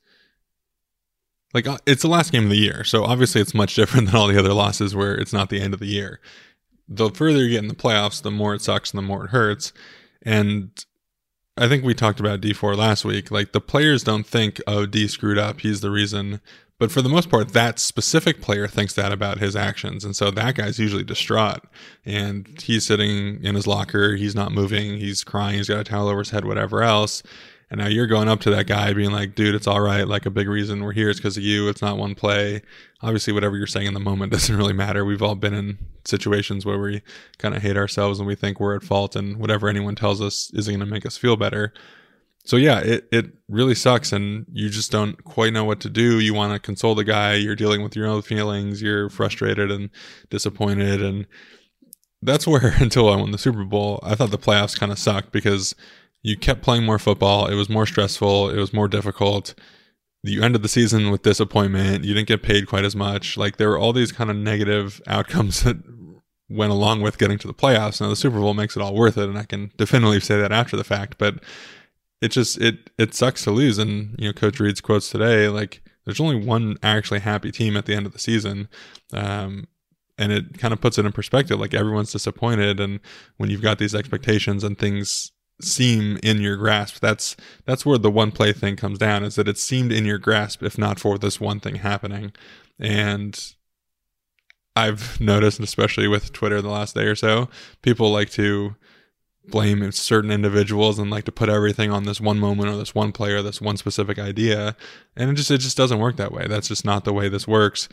like it's the last game of the year. So obviously it's much different than all the other losses where it's not the end of the year. The further you get in the playoffs, the more it sucks and the more it hurts. And I think we talked about D four last week. Like the players don't think, oh, D screwed up, he's the reason. But for the most part, that specific player thinks that about his actions. And so that guy's usually distraught. And he's sitting in his locker. He's not moving. He's crying. He's got a towel over his head, whatever else. And now you're going up to that guy being like, dude, it's all right. Like a big reason we're here is because of you. It's not one play. Obviously, whatever you're saying in the moment doesn't really matter. We've all been in situations where we kind of hate ourselves and we think we're at fault. And whatever anyone tells us isn't going to make us feel better. So yeah, it, it really sucks and you just don't quite know what to do. You want to console the guy. You're dealing with your own feelings. You're frustrated and disappointed. And that's where, until I won the Super Bowl, I thought the playoffs kind of sucked because you kept playing more football. It was more stressful. It was more difficult. you ended the season with disappointment. You didn't get paid quite as much. Like there were all these kind of negative outcomes that went along with getting to the playoffs. Now the Super Bowl makes it all worth it, and I can definitively say that after the fact. But it just it it sucks to lose. And you know, Coach Reid's quotes today, like there's only one actually happy team at the end of the season, um, and it kind of puts it in perspective. Like everyone's disappointed, and when you've got these expectations and things seem in your grasp, that's that's where the one play thing comes down, is that it seemed in your grasp if not for this one thing happening. And I've noticed, and especially with Twitter the last day or so, people like to blame certain individuals and like to put everything on this one moment or this one player, this one specific idea, and it just it just doesn't work that way. That's just not the way this works.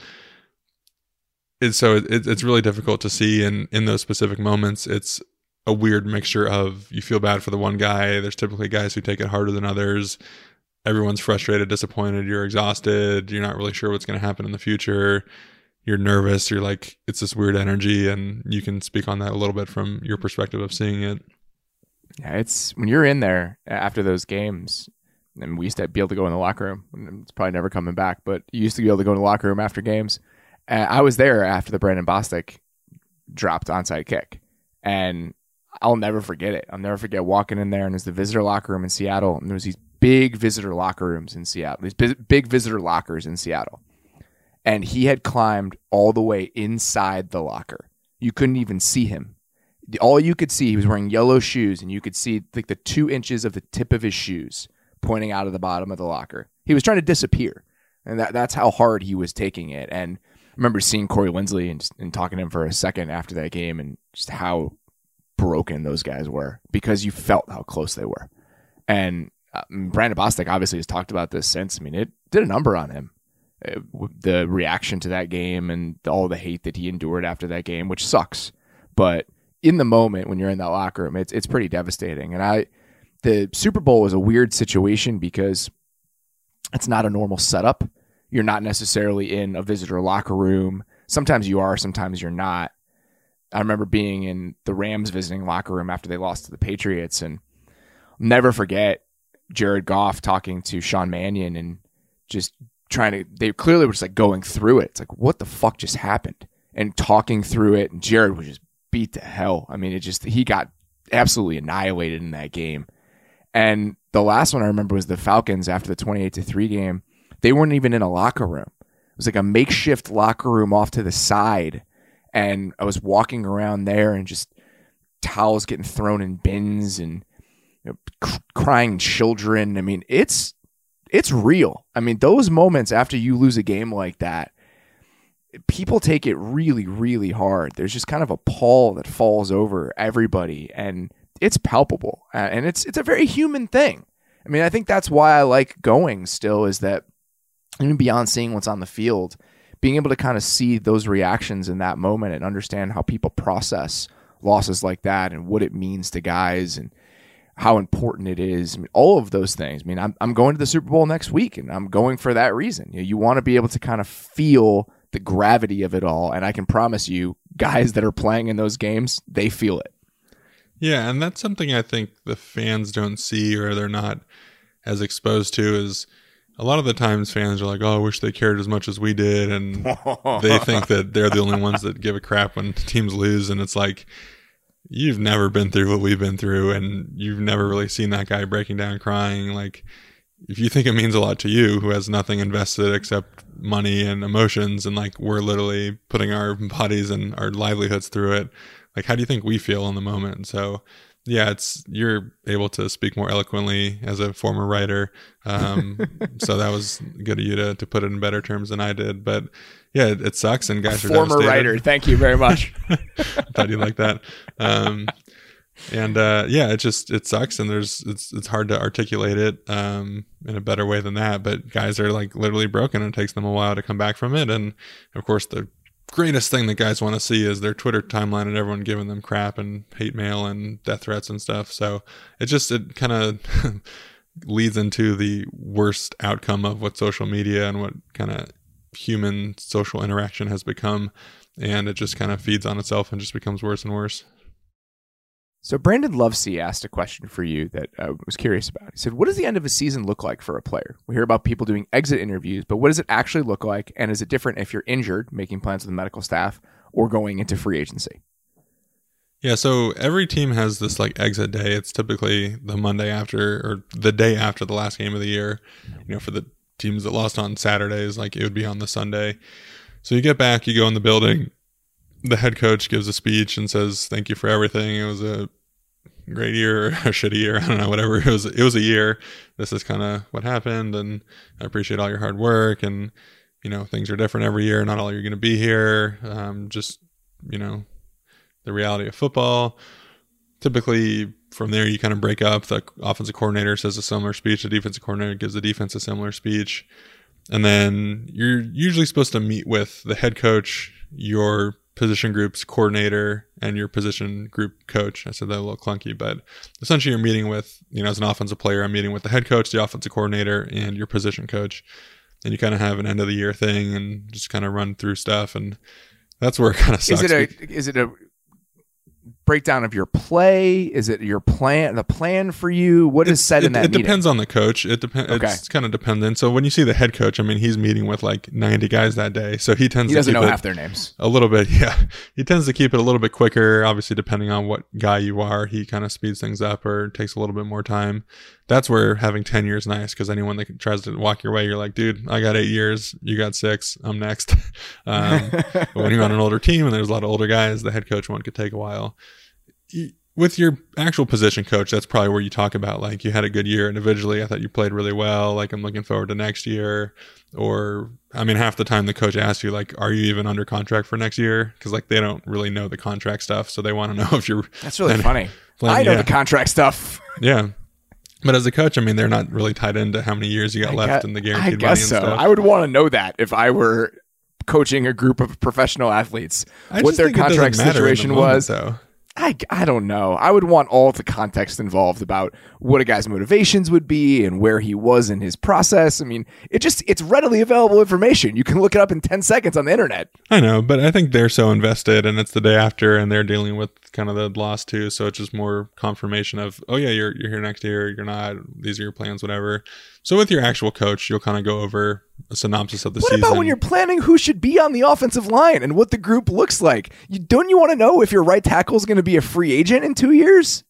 And so it, it's really difficult to see in in those specific moments. It's a weird mixture of, you feel bad for the one guy. There's typically guys who take it harder than others. Everyone's frustrated, disappointed. You're exhausted. You're not really sure what's going to happen in the future. You're nervous. You're like, it's this weird energy, and you can speak on that a little bit from your perspective of seeing it. Yeah, it's when you're in there after those games, and we used to be able to go in the locker room. It's probably never coming back, but you used to be able to go in the locker room after games. And I was there after the Brandon Bostic dropped onside kick, and I'll never forget it. I'll never forget walking in there, and there's the visitor locker room in Seattle, and there's these big visitor locker rooms in Seattle, these big, big visitor lockers in Seattle. And he had climbed all the way inside the locker. You couldn't even see him. All you could see, he was wearing yellow shoes, and you could see like the two inches of the tip of his shoes pointing out of the bottom of the locker. He was trying to disappear, and that, that's how hard he was taking it. And I remember seeing Corey Linsley and, and talking to him for a second after that game, and just how broken those guys were, because you felt how close they were. And uh, Brandon Bostic obviously has talked about this since. I mean, it did a number on him. It, the reaction to that game and all the hate that he endured after that game, which sucks. But in the moment when you're in that locker room, it's it's pretty devastating. And I, the Super Bowl was a weird situation because it's not a normal setup. You're not necessarily in a visitor locker room. Sometimes you are, sometimes you're not. I remember being in the Rams visiting locker room after they lost to the Patriots, and I'll never forget Jared Goff talking to Sean Mannion and just trying to, they clearly were just like going through it. It's like, what the fuck just happened? And talking through it, and Jared was just beat to hell. I mean, it just, he got absolutely annihilated in that game. And the last one I remember was the Falcons after the twenty-eight to three game. They weren't even in a locker room. It was like a makeshift locker room off to the side. And I was walking around there, and just towels getting thrown in bins, and you know, c- crying children. I mean, it's it's real. I mean, those moments after you lose a game like that, people take it really, really hard. There's just kind of a pall that falls over everybody, and it's palpable. Uh, and it's it's a very human thing. I mean, I think that's why I like going still, is that even beyond seeing what's on the field, being able to kind of see those reactions in that moment and understand how people process losses like that and what it means to guys and how important it is. I mean, all of those things. I mean, I'm I'm going to the Super Bowl next week, and I'm going for that reason. You know, you want to be able to kind of feel the gravity of it all, and I can promise you, guys that are playing in those games, they feel it. Yeah, and that's something I think the fans don't see, or they're not as exposed to, is a lot of the times fans are like, oh, I wish they cared as much as we did. And they think that they're the only ones that give a crap when teams lose. And it's like, you've never been through what we've been through, and you've never really seen that guy breaking down crying. Like, if you think it means a lot to you, who has nothing invested except money and emotions, and like we're literally putting our bodies and our livelihoods through it, like, how do you think we feel in the moment? So yeah, it's, you're able to speak more eloquently as a former writer. Um, so that was good of you to, to put it in better terms than I did. But yeah, it, it sucks, and guys are former devastated. writer. Thank you very much. Thought you like that. Um, and uh, yeah, it just, it sucks, and there's, it's, it's hard to articulate it um, in a better way than that. But guys are like literally broken, and it takes them a while to come back from it. And of course, the greatest thing that guys want to see is their Twitter timeline and everyone giving them crap and hate mail and death threats and stuff. So it just, it kind of leads into the worst outcome of what social media and what kind of human social interaction has become. And it just kind of feeds on itself and just becomes worse and worse. So Brandon Lovesey asked a question for you that I was curious about. He said, what does the end of a season look like for a player? We hear about people doing exit interviews, but what does it actually look like? And is it different if you're injured, making plans with the medical staff, or going into free agency? Yeah, so every team has this like exit day. It's typically the Monday after or the day after the last game of the year. You know, for the teams that lost on Saturdays, like it would be on the Sunday. So you get back, you go in the building, the head coach gives a speech and says, thank you for everything. It was a great year or a shitty year. I don't know, whatever. It was, it was a year. This is kind of what happened. And I appreciate all your hard work. And, you know, things are different every year. Not all you're going to be here. Um, just, you know, the reality of football. Typically from there, you kind of break up. The offensive coordinator says a similar speech. The defensive coordinator gives the defense a similar speech. And then you're usually supposed to meet with the head coach, your position group's coordinator, and your position group coach. I said that a little clunky, but essentially you're meeting with, you know, as an offensive player, I'm meeting with the head coach, the offensive coordinator, and your position coach. And you kind of have an end of the year thing and just kind of run through stuff. And that's where it kind of sucks. Is it a, is it a breakdown of your play? Is it your plan, the plan for you? What is said it, in that It meeting? depends on the coach. It depends. Okay. It's kind of dependent. So when you see the head coach, I mean, he's meeting with like ninety guys that day. So he tends He to doesn't keep know it half their names. a little bit. Yeah. He tends to keep it a little bit quicker. Obviously, depending on what guy you are, he kind of speeds things up or takes a little bit more time. That's where having ten years is nice, because anyone that tries to walk your way, you're like, dude, I got eight years. You got six. I'm next. um, but when you're on an older team and there's a lot of older guys, the head coach one could take a while. With your actual position coach, that's probably where you talk about, like, you had a good year individually. I thought you played really well. Like, I'm looking forward to next year. Or, I mean, half the time the coach asks you, like, are you even under contract for next year? Because, like, they don't really know the contract stuff. So they want to know if you're. That's really planning, funny. planning, I know yeah. the contract stuff. Yeah. But as a coach, I mean, they're not really tied into how many years you got I left guess, in the I guaranteed money guess and so. stuff. I would want to know that if I were coaching a group of professional athletes, I what just their think it doesn't contract matter in the situation moment, was. though. I, I don't know. I would want all the context involved about what a guy's motivations would be and where he was in his process. I mean, it just it's readily available information. You can look it up in ten seconds on the internet. I know, but I think they're so invested, and it's the day after, and they're dealing with kind of the loss too. So it's just more confirmation of, oh yeah, you're you're here next year. You're not. These are your plans, whatever. So with your actual coach, you'll kind of go over a synopsis of the What season. about when you're planning who should be on the offensive line and what the group looks like? You, don't you want to know if your right tackle is going to be a free agent in two years?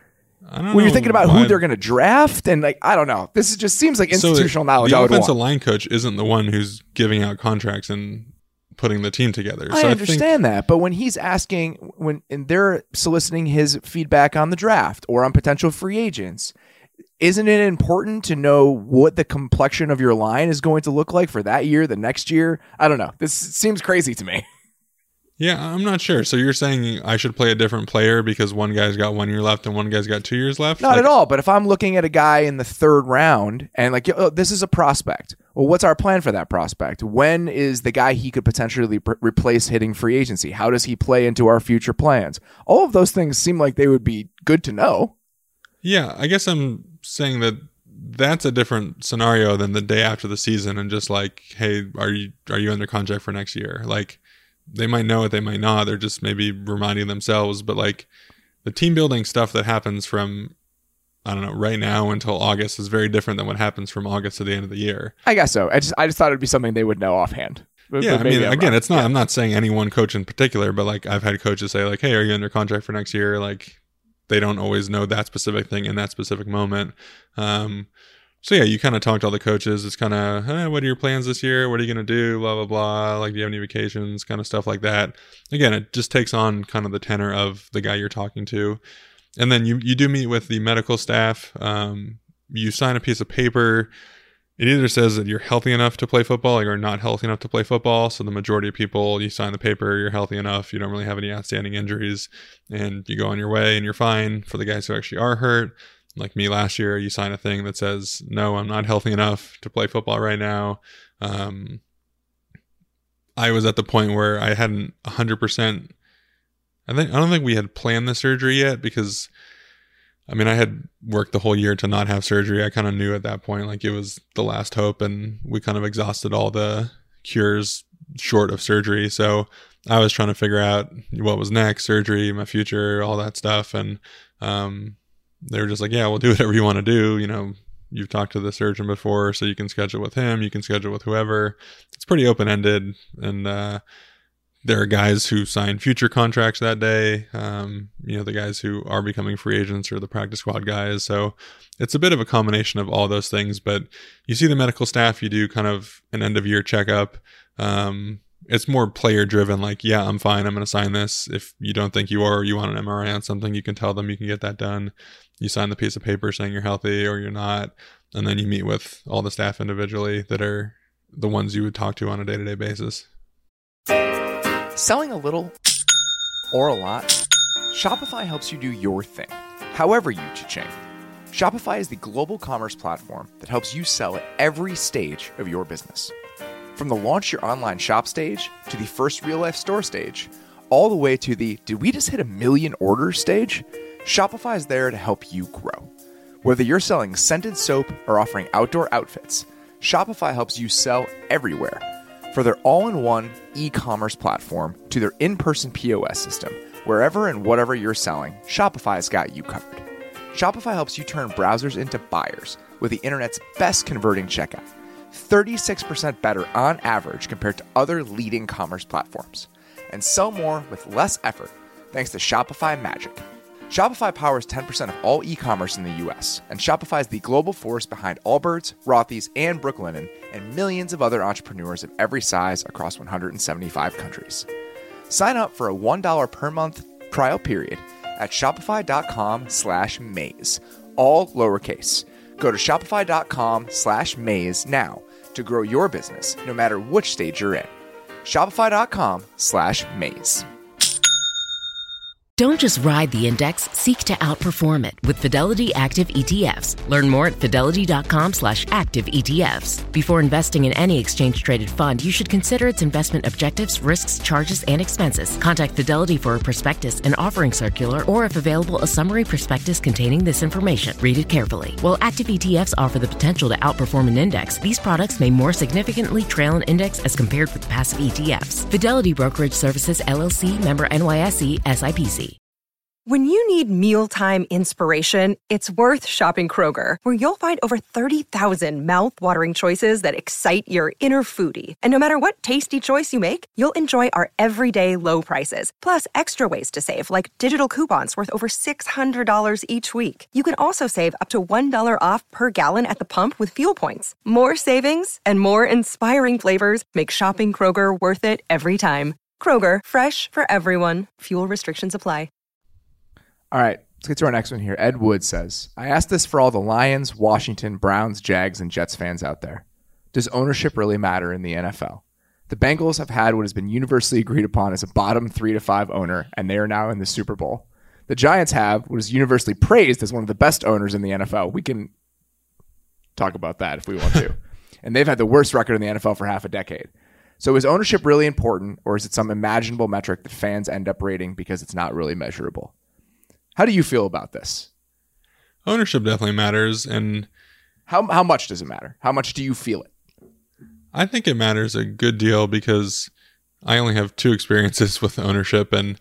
I don't When know you're thinking about why- who they're going to draft and like, I don't know. This is just seems like So institutional knowledge. The I would offensive want. line coach isn't the one who's giving out contracts and putting the team together. I So understand think, that, but when he's asking, when and they're soliciting his feedback on the draft or on potential free agents, isn't it important to know what the complexion of your line is going to look like for that year, the next year? I don't know. This seems crazy to me. Yeah, I'm not sure. So you're saying I should play a different player because one guy's got one year left and one guy's got two years left? Not Like, at all. But if I'm looking at a guy in the third round and like, oh, this is a prospect. Well, what's our plan for that prospect? When is the guy he could potentially re- replace hitting free agency? How does he play into our future plans? All of those things seem like they would be good to know. Yeah, I guess I'm saying that that's a different scenario than the day after the season and just like, hey, are you are you under contract for next year? Like, they might know it, they might not. They're just maybe reminding themselves. But like the team building stuff that happens from, I don't know, right now until August is very different than what happens from August to the end of the year. I guess so. I just I just thought it'd be something they would know offhand. But, Yeah, but I maybe mean, I'm again, wrong. it's not. I'm not saying any one coach in particular, but like I've had coaches say, like, "Hey, are you under contract for next year?" Like, they don't always know that specific thing in that specific moment. Um, so yeah, you kind of talk to all the coaches. It's kind of, hey, what are your plans this year? What are you gonna do? Blah blah blah. Like, do you have any vacations? Kind of stuff like that. Again, it just takes on kind of the tenor of the guy you're talking to, and then you you do meet with the medical staff. Um, you sign a piece of paper. It either says that you're healthy enough to play football or you're not healthy enough to play football. So the majority of people, you sign the paper, you're healthy enough, you don't really have any outstanding injuries, and you go on your way and you're fine. For the guys who actually are hurt, like me last year, you sign a thing that says, no, I'm not healthy enough to play football right now. Um, I was at the point where I hadn't one hundred percent. I think I don't think we had planned the surgery yet because, I mean, I had worked the whole year to not have surgery. I kind of knew at that point, like, it was the last hope, and we kind of exhausted all the cures short of surgery. So I was trying to figure out what was next, surgery, my future, all that stuff. And um, they were just like, yeah, we'll do whatever you want to do. You know, you've talked to the surgeon before, so you can schedule with him. You can schedule with whoever. It's pretty open-ended. And uh, there are guys who sign future contracts that day. Um, you know, the guys who are becoming free agents or the practice squad guys. So it's a bit of a combination of all those things. But you see the medical staff, you do kind of an end-of-year checkup. Um, it's more player-driven. Like, yeah, I'm fine. I'm going to sign this. If you don't think you are, or you want an M R I on something, you can tell them you can get that done. You sign the piece of paper saying you're healthy or you're not. And then you meet with all the staff individually that are the ones you would talk to on a day-to-day basis. Selling a little or a lot, Shopify helps you do your thing, however you cha-ching. Shopify is the global commerce platform that helps you sell at every stage of your business. From the launch your online shop stage to the first real-life store stage, all the way to the did we just hit a million orders stage, Shopify is there to help you grow. Whether you're selling scented soap or offering outdoor outfits, Shopify helps you sell everywhere. For their all-in-one e-commerce platform to their in-person P O S system, wherever and whatever you're selling, Shopify's got you covered. Shopify helps you turn browsers into buyers with the internet's best converting checkout, thirty-six percent better on average compared to other leading commerce platforms, and sell more with less effort thanks to Shopify Magic. Shopify powers ten percent of all e-commerce in the U S, and Shopify is the global force behind Allbirds, Rothy's, and Brooklinen, and millions of other entrepreneurs of every size across one hundred seventy-five countries. Sign up for a one dollar per month trial period at shopify.com slash maze, all lowercase. Go to shopify.com slash maze now to grow your business no matter which stage you're in. Shopify.com slash maze. Don't just ride the index, seek to outperform it with Fidelity Active E T Fs. Learn more at fidelity.com slash active ETFs. Before investing in any exchange-traded fund, you should consider its investment objectives, risks, charges, and expenses. Contact Fidelity for a prospectus, an offering circular, or if available, a summary prospectus containing this information. Read it carefully. While active E T Fs offer the potential to outperform an index, these products may more significantly trail an index as compared with passive E T Fs. Fidelity Brokerage Services, L L C, member N Y S E, S I P C. When you need mealtime inspiration, it's worth shopping Kroger, where you'll find over thirty thousand mouth-watering choices that excite your inner foodie. And no matter what tasty choice you make, you'll enjoy our everyday low prices, plus extra ways to save, like digital coupons worth over six hundred dollars each week. You can also save up to one dollar off per gallon at the pump with fuel points. More savings and more inspiring flavors make shopping Kroger worth it every time. Kroger, fresh for everyone. Fuel restrictions apply. All right, let's get to our next one here. Ed Wood says, I asked this for all the Lions, Washington, Browns, Jags, and Jets fans out there. Does ownership really matter in the N F L? The Bengals have had what has been universally agreed upon as a bottom three to five owner, and they are now in the Super Bowl. The Giants have what is universally praised as one of the best owners in the N F L. We can talk about that if we want to. And they've had the worst record in the N F L for half a decade. So is ownership really important, or is it some imaginable metric that fans end up rating because it's not really measurable? How do you feel about this? Ownership definitely matters. And how how much does it matter? How much do you feel it? I think it matters a good deal because I only have two experiences with ownership, and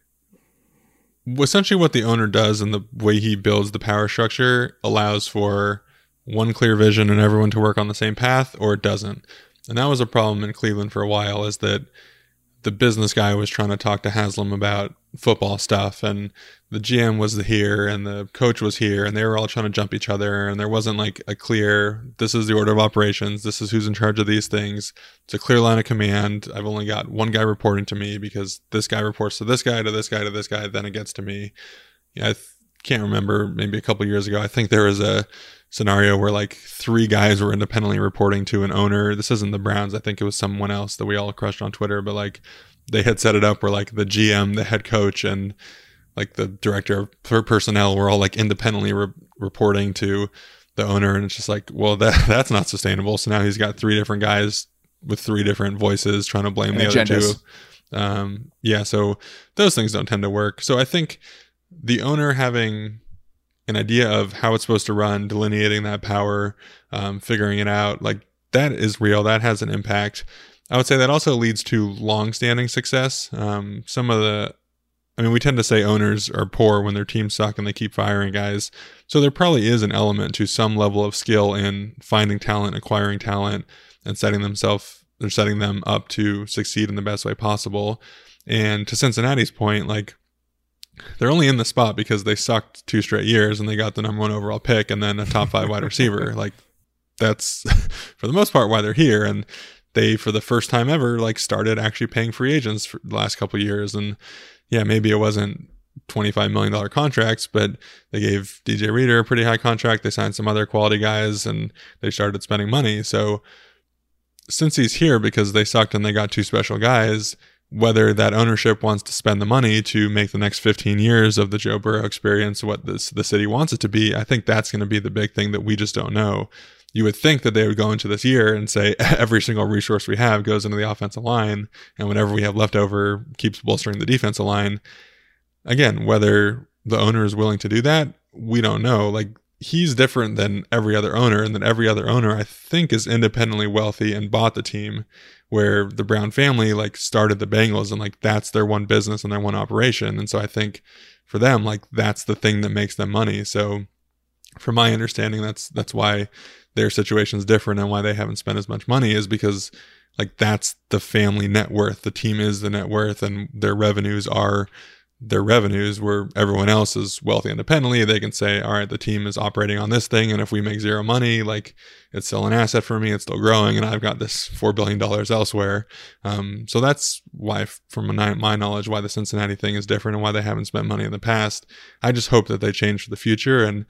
essentially what the owner does and the way he builds the power structure allows for one clear vision and everyone to work on the same path, or it doesn't. And that was a problem in Cleveland for a while, is that the business guy was trying to talk to Haslam about football stuff, and the G M was here and the coach was here, and they were all trying to jump each other, and there wasn't like a clear, this is the order of operations, this is who's in charge of these things. It's a clear line of command. I've only got one guy reporting to me because this guy reports to this guy, to this guy, to this guy, then it gets to me. Yeah, I th- can't remember, maybe a couple years ago, I think there was a scenario where like three guys were independently reporting to an owner. This isn't the Browns. I think it was someone else that we all crushed on Twitter, but like they had set it up where like the G M, the head coach, and like the director of personnel were all like independently re- reporting to the owner. And it's just like, well, that that's not sustainable. So now he's got three different guys with three different voices trying to blame and the agendas. Other two. Um, yeah. So those things don't tend to work. So I think the owner having an idea of how it's supposed to run, delineating that power, um, figuring it out, like that is real. That has an impact. I would say that also leads to long-standing success. Um, some of the, I mean, we tend to say owners are poor when their teams suck and they keep firing guys. So there probably is an element to some level of skill in finding talent, acquiring talent, and setting themselves, they're setting them up to succeed in the best way possible. And to Cincinnati's point, like, they're only in the spot because they sucked two straight years and they got the number one overall pick and then a top five wide receiver. Like, that's for the most part why they're here. And they, for the first time ever, like, started actually paying free agents for the last couple of years. And yeah, maybe it wasn't twenty-five million dollars contracts, but they gave D J Reader a pretty high contract. They signed some other quality guys and they started spending money. So since he's here because they sucked and they got two special guys, whether that ownership wants to spend the money to make the next fifteen years of the Joe Burrow experience what this, the city wants it to be, I think that's going to be the big thing that we just don't know. You would think that they would go into this year and say every single resource we have goes into the offensive line, and whatever we have left over keeps bolstering the defensive line. Again, whether the owner is willing to do that, we don't know. Like, he's different than every other owner, and that every other owner, I think, is independently wealthy and bought the team, where the Brown family, like, started the Bengals, and, like, that's their one business and their one operation. And so I think for them, like, that's the thing that makes them money. So from my understanding, that's that's why their situation is different and why they haven't spent as much money, is because, like, that's the family net worth. The team is the net worth, and their revenues are their revenues, where everyone else is wealthy independently. They can say, all right, the team is operating on this thing, and if we make zero money, like, it's still an asset for me, it's still growing, and I've got this four billion dollars elsewhere. Um, so that's why, from my knowledge, why the Cincinnati thing is different and why they haven't spent money in the past. I just hope that they change for the future. And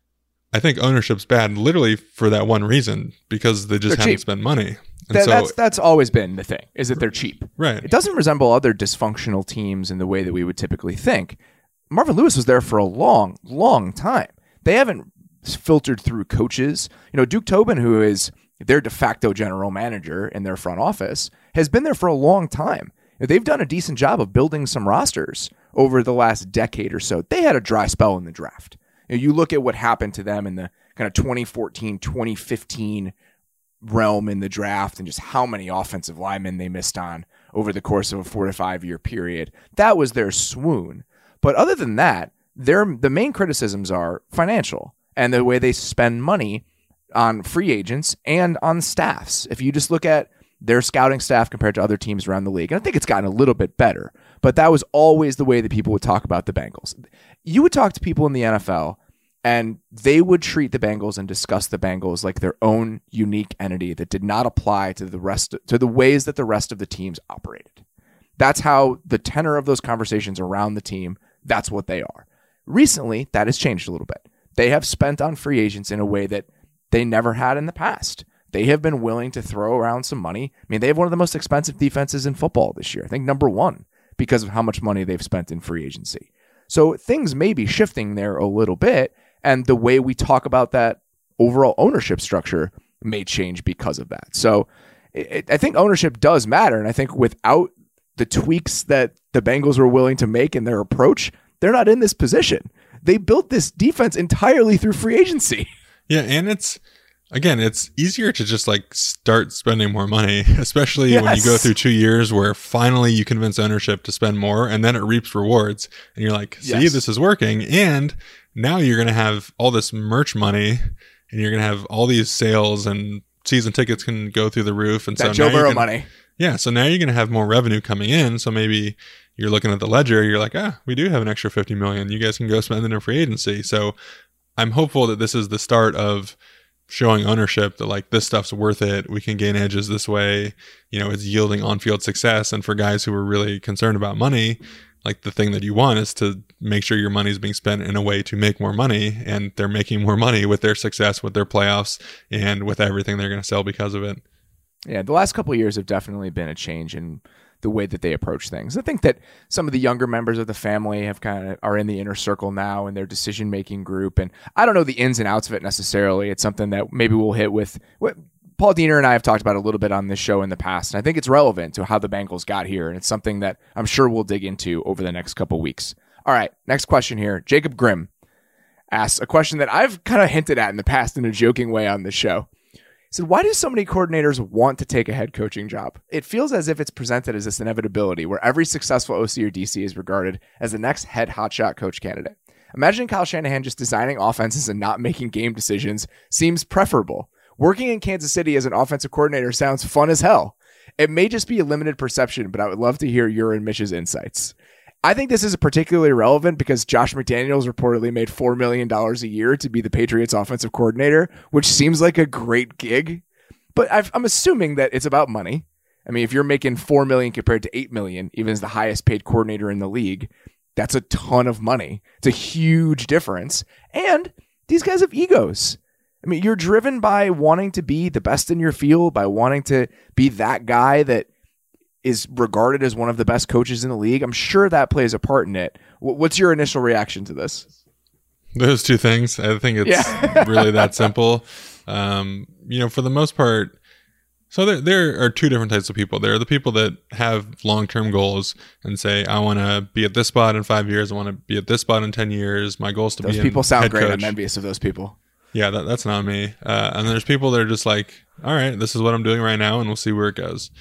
I think ownership's bad literally for that one reason, because they just They're haven't cheap. spent money. And That, so, that's that's always been the thing, is that they're cheap. Right. It doesn't resemble other dysfunctional teams in the way that we would typically think. Marvin Lewis was there for a long, long time. They haven't filtered through coaches. You know, Duke Tobin, who is their de facto general manager in their front office, has been there for a long time. They've done a decent job of building some rosters over the last decade or so. They had a dry spell in the draft. You know, you look at what happened to them in the kind of twenty fourteen, twenty fifteen realm in the draft, and just how many offensive linemen they missed on over the course of a four to five year period. That was their swoon. But other than that, their the main criticisms are financial and the way they spend money on free agents and on staffs. If you just look at their scouting staff compared to other teams around the league, and I think it's gotten a little bit better, but that was always the way that people would talk about the Bengals. You would talk to people in the N F L, and they would treat the Bengals and discuss the Bengals like their own unique entity that did not apply to the rest, to the ways that the rest of the teams operated. That's how the tenor of those conversations around the team, that's what they are. Recently, that has changed a little bit. They have spent on free agents in a way that they never had in the past. They have been willing to throw around some money. I mean, they have one of the most expensive defenses in football this year. I think number one, because of how much money they've spent in free agency. So things may be shifting there a little bit, and the way we talk about that overall ownership structure may change because of that. So it, I think ownership does matter, and I think without the tweaks that the Bengals were willing to make in their approach, they're not in this position. They built this defense entirely through free agency. Yeah, and it's, again, it's easier to just, like, start spending more money, especially Yes. when you go through two years where finally you convince ownership to spend more, and then it reaps rewards. And you're like, see, Yes. this is working. And now you're going to have all this merch money, and you're going to have all these sales, and season tickets can go through the roof. And That so Joe now you're Burrow gonna- money. Yeah, so now you're going to have more revenue coming in. So maybe you're looking at the ledger, you're like, ah, we do have an extra fifty million dollars. You guys can go spend it in free agency. So I'm hopeful that this is the start of showing ownership that, like, this stuff's worth it. We can gain edges this way. You know, it's yielding on-field success. And for guys who are really concerned about money, like, the thing that you want is to make sure your money is being spent in a way to make more money. And they're making more money with their success, with their playoffs, and with everything they're going to sell because of it. Yeah, the last couple of years have definitely been a change in the way that they approach things. I think that some of the younger members of the family have kind of are in the inner circle now in their decision-making group. And I don't know the ins and outs of it necessarily. It's something that maybe we'll hit with what Paul Diener and I have talked about a little bit on this show in the past. And I think it's relevant to how the Bengals got here. And it's something that I'm sure we'll dig into over the next couple of weeks. All right, next question here. Jacob Grimm asks a question that I've kind of hinted at in the past in a joking way on this show. said, why do so many coordinators want to take a head coaching job? It feels as if it's presented as this inevitability where every successful O C or D C is regarded as the next head hotshot coach candidate. Imagining Kyle Shanahan just designing offenses and not making game decisions seems preferable. Working in Kansas City as an offensive coordinator sounds fun as hell. It may just be a limited perception, but I would love to hear your and Mitch's insights. I think this is particularly relevant because Josh McDaniels reportedly made four million dollars a year to be the Patriots offensive coordinator, which seems like a great gig. But I've, I'm assuming that it's about money. I mean, if you're making four million dollars compared to eight million dollars, even as the highest paid coordinator in the league, that's a ton of money. It's a huge difference. And these guys have egos. I mean, you're driven by wanting to be the best in your field, by wanting to be that guy that is regarded as one of the best coaches in the league. I'm sure that plays a part in it. What's your initial reaction to this? Those two things. I think it's yeah. really that simple. Um, you know, for the most part, so there, there are two different types of people. There are the people that have long-term goals and say, I want to be at this spot in five years. I want to be at this spot in ten years. My goal is to those be Those people sound head great. coach. I'm envious of those people. Yeah, that, that's not me. Uh, and there's people that are just like, all right, this is what I'm doing right now, and we'll see where it goes.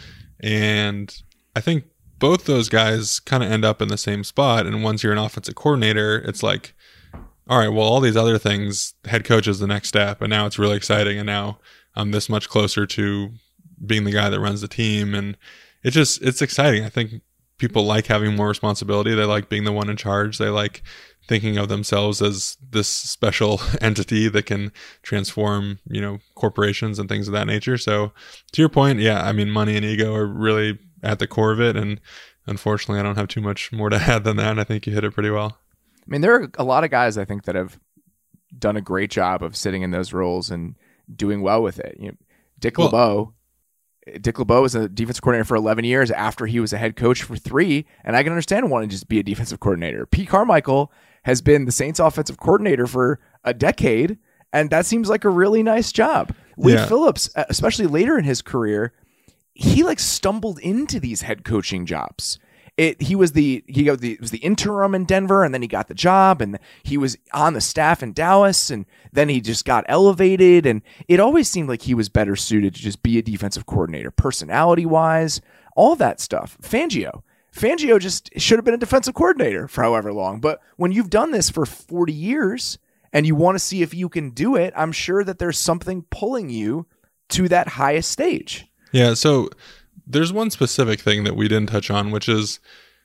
And I think both those guys kind of end up in the same spot. And once you're an offensive coordinator, it's like, all right, well, all these other things, head coach is the next step. And now it's really exciting. And now I'm this much closer to being the guy that runs the team. And it just, it's exciting. I think people like having more responsibility. They like being the one in charge. They like thinking of themselves as this special entity that can transform, you know, corporations and things of that nature. So to your point, yeah, I mean, money and ego are really at the core of it. And unfortunately, I don't have too much more to add than that. I think you hit it pretty well. I mean, there are a lot of guys I think that have done a great job of sitting in those roles and doing well with it. You know, Dick Well, LeBeau, Dick LeBeau was a defensive coordinator for eleven years after he was a head coach for three. And I can understand wanting to just be a defensive coordinator. Pete Carmichael has been the Saints offensive coordinator for a decade. And that seems like a really nice job. Wade Yeah. Phillips, especially later in his career, he like stumbled into these head coaching jobs. It, he was the he got the it was the interim in Denver, and then he got the job, and he was on the staff in Dallas, and then he just got elevated. And it always seemed like he was better suited to just be a defensive coordinator, personality wise, all that stuff. Fangio, Fangio just should have been a defensive coordinator for however long. But when you've done this for forty years and you want to see if you can do it, I'm sure that there's something pulling you to that highest stage. Yeah, so there's one specific thing that we didn't touch on, which is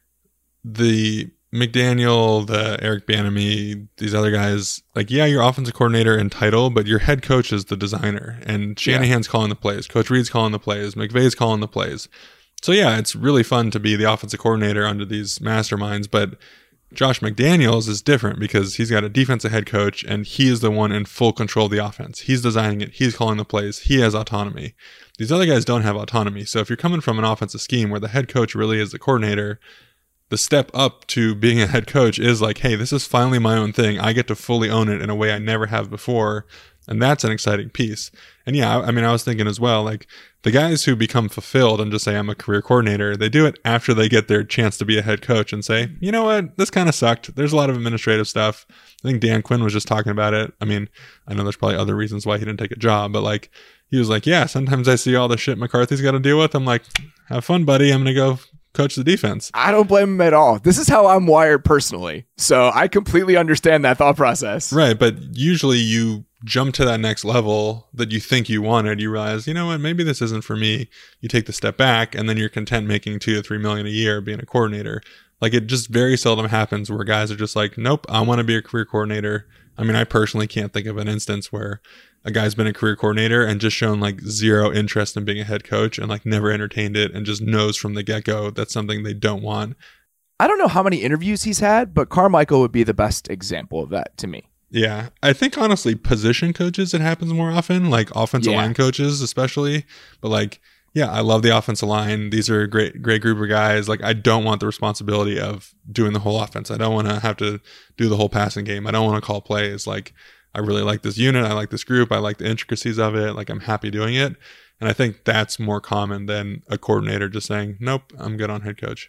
the McDaniel, the Eric Bieniemy, these other guys. Like, yeah, you're offensive coordinator in title, but your head coach is the designer, and Shanahan's yeah. calling the plays, Coach Reid's calling the plays, McVay's calling the plays. So yeah, it's really fun to be the offensive coordinator under these masterminds, but Josh McDaniels is different because he's got a defensive head coach, and he is the one in full control of the offense. He's designing it. He's calling the plays. He has autonomy. These other guys don't have autonomy. So if you're coming from an offensive scheme where the head coach really is the coordinator, the step up to being a head coach is like, hey, this is finally my own thing. I get to fully own it in a way I never have before. And that's an exciting piece. And yeah, I, I mean, I was thinking as well, like the guys who become fulfilled and just say, I'm a career coordinator, they do it after they get their chance to be a head coach and say, you know what, this kind of sucked. There's a lot of administrative stuff. I think Dan Quinn was just talking about it. I mean, I know there's probably other reasons why he didn't take a job, but like, he was like, yeah, sometimes I see all the shit McCarthy's got to deal with. I'm like, have fun, buddy. I'm going to go coach the defense. I don't blame him at all. This is how I'm wired personally. So I completely understand that thought process. Right. But usually you jump to that next level that you think you wanted. You realize, you know what, maybe this isn't for me. You take the step back and then you're content making two to three million a year being a coordinator. Like, it just very seldom happens where guys are just like, nope, I want to be a career coordinator. I mean, I personally can't think of an instance where a guy's been a career coordinator and just shown like zero interest in being a head coach and like never entertained it and just knows from the get-go that's something they don't want. I don't know how many interviews he's had, but Carmichael would be the best example of that to me. Yeah. I think honestly, position coaches, it happens more often, like offensive Yeah. line coaches especially. But like, yeah, I love the offensive line. These are a great, great group of guys. Like, I don't want the responsibility of doing the whole offense. I don't want to have to do the whole passing game. I don't want to call plays. Like, I really like this unit. I like this group. I like the intricacies of it. Like, I'm happy doing it. And I think that's more common than a coordinator just saying, nope, I'm good on head coach.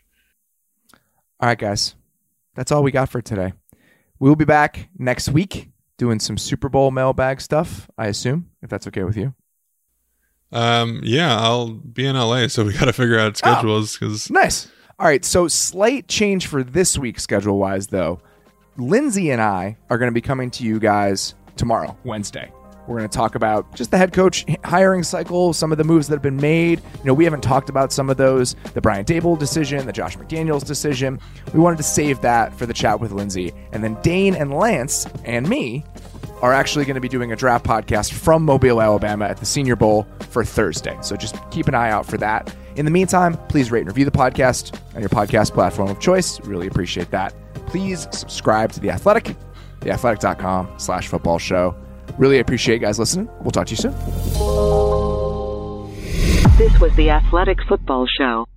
All right, guys. That's all we got for today. We'll be back next week doing some Super Bowl mailbag stuff, I assume, if that's okay with you. Um, yeah, I'll be in L A, so we got to figure out schedules. Cause Nice. All right, so slight change for this week schedule-wise, though. Lindsay and I are going to be coming to you guys tomorrow, Wednesday. We're going to talk about just the head coach hiring cycle, some of the moves that have been made. You know, we haven't talked about some of those, the Brian Daboll decision, the Josh McDaniels decision. We wanted to save that for the chat with Lindsay. And then Dane and Lance and me are actually going to be doing a draft podcast from Mobile, Alabama at the Senior Bowl for Thursday. So just keep an eye out for that. In the meantime, please rate and review the podcast on your podcast platform of choice. Really appreciate that. Please subscribe to The Athletic, theathletic.com slash football show. Really appreciate you guys listening. We'll talk to you soon. This was The Athletic Football Show.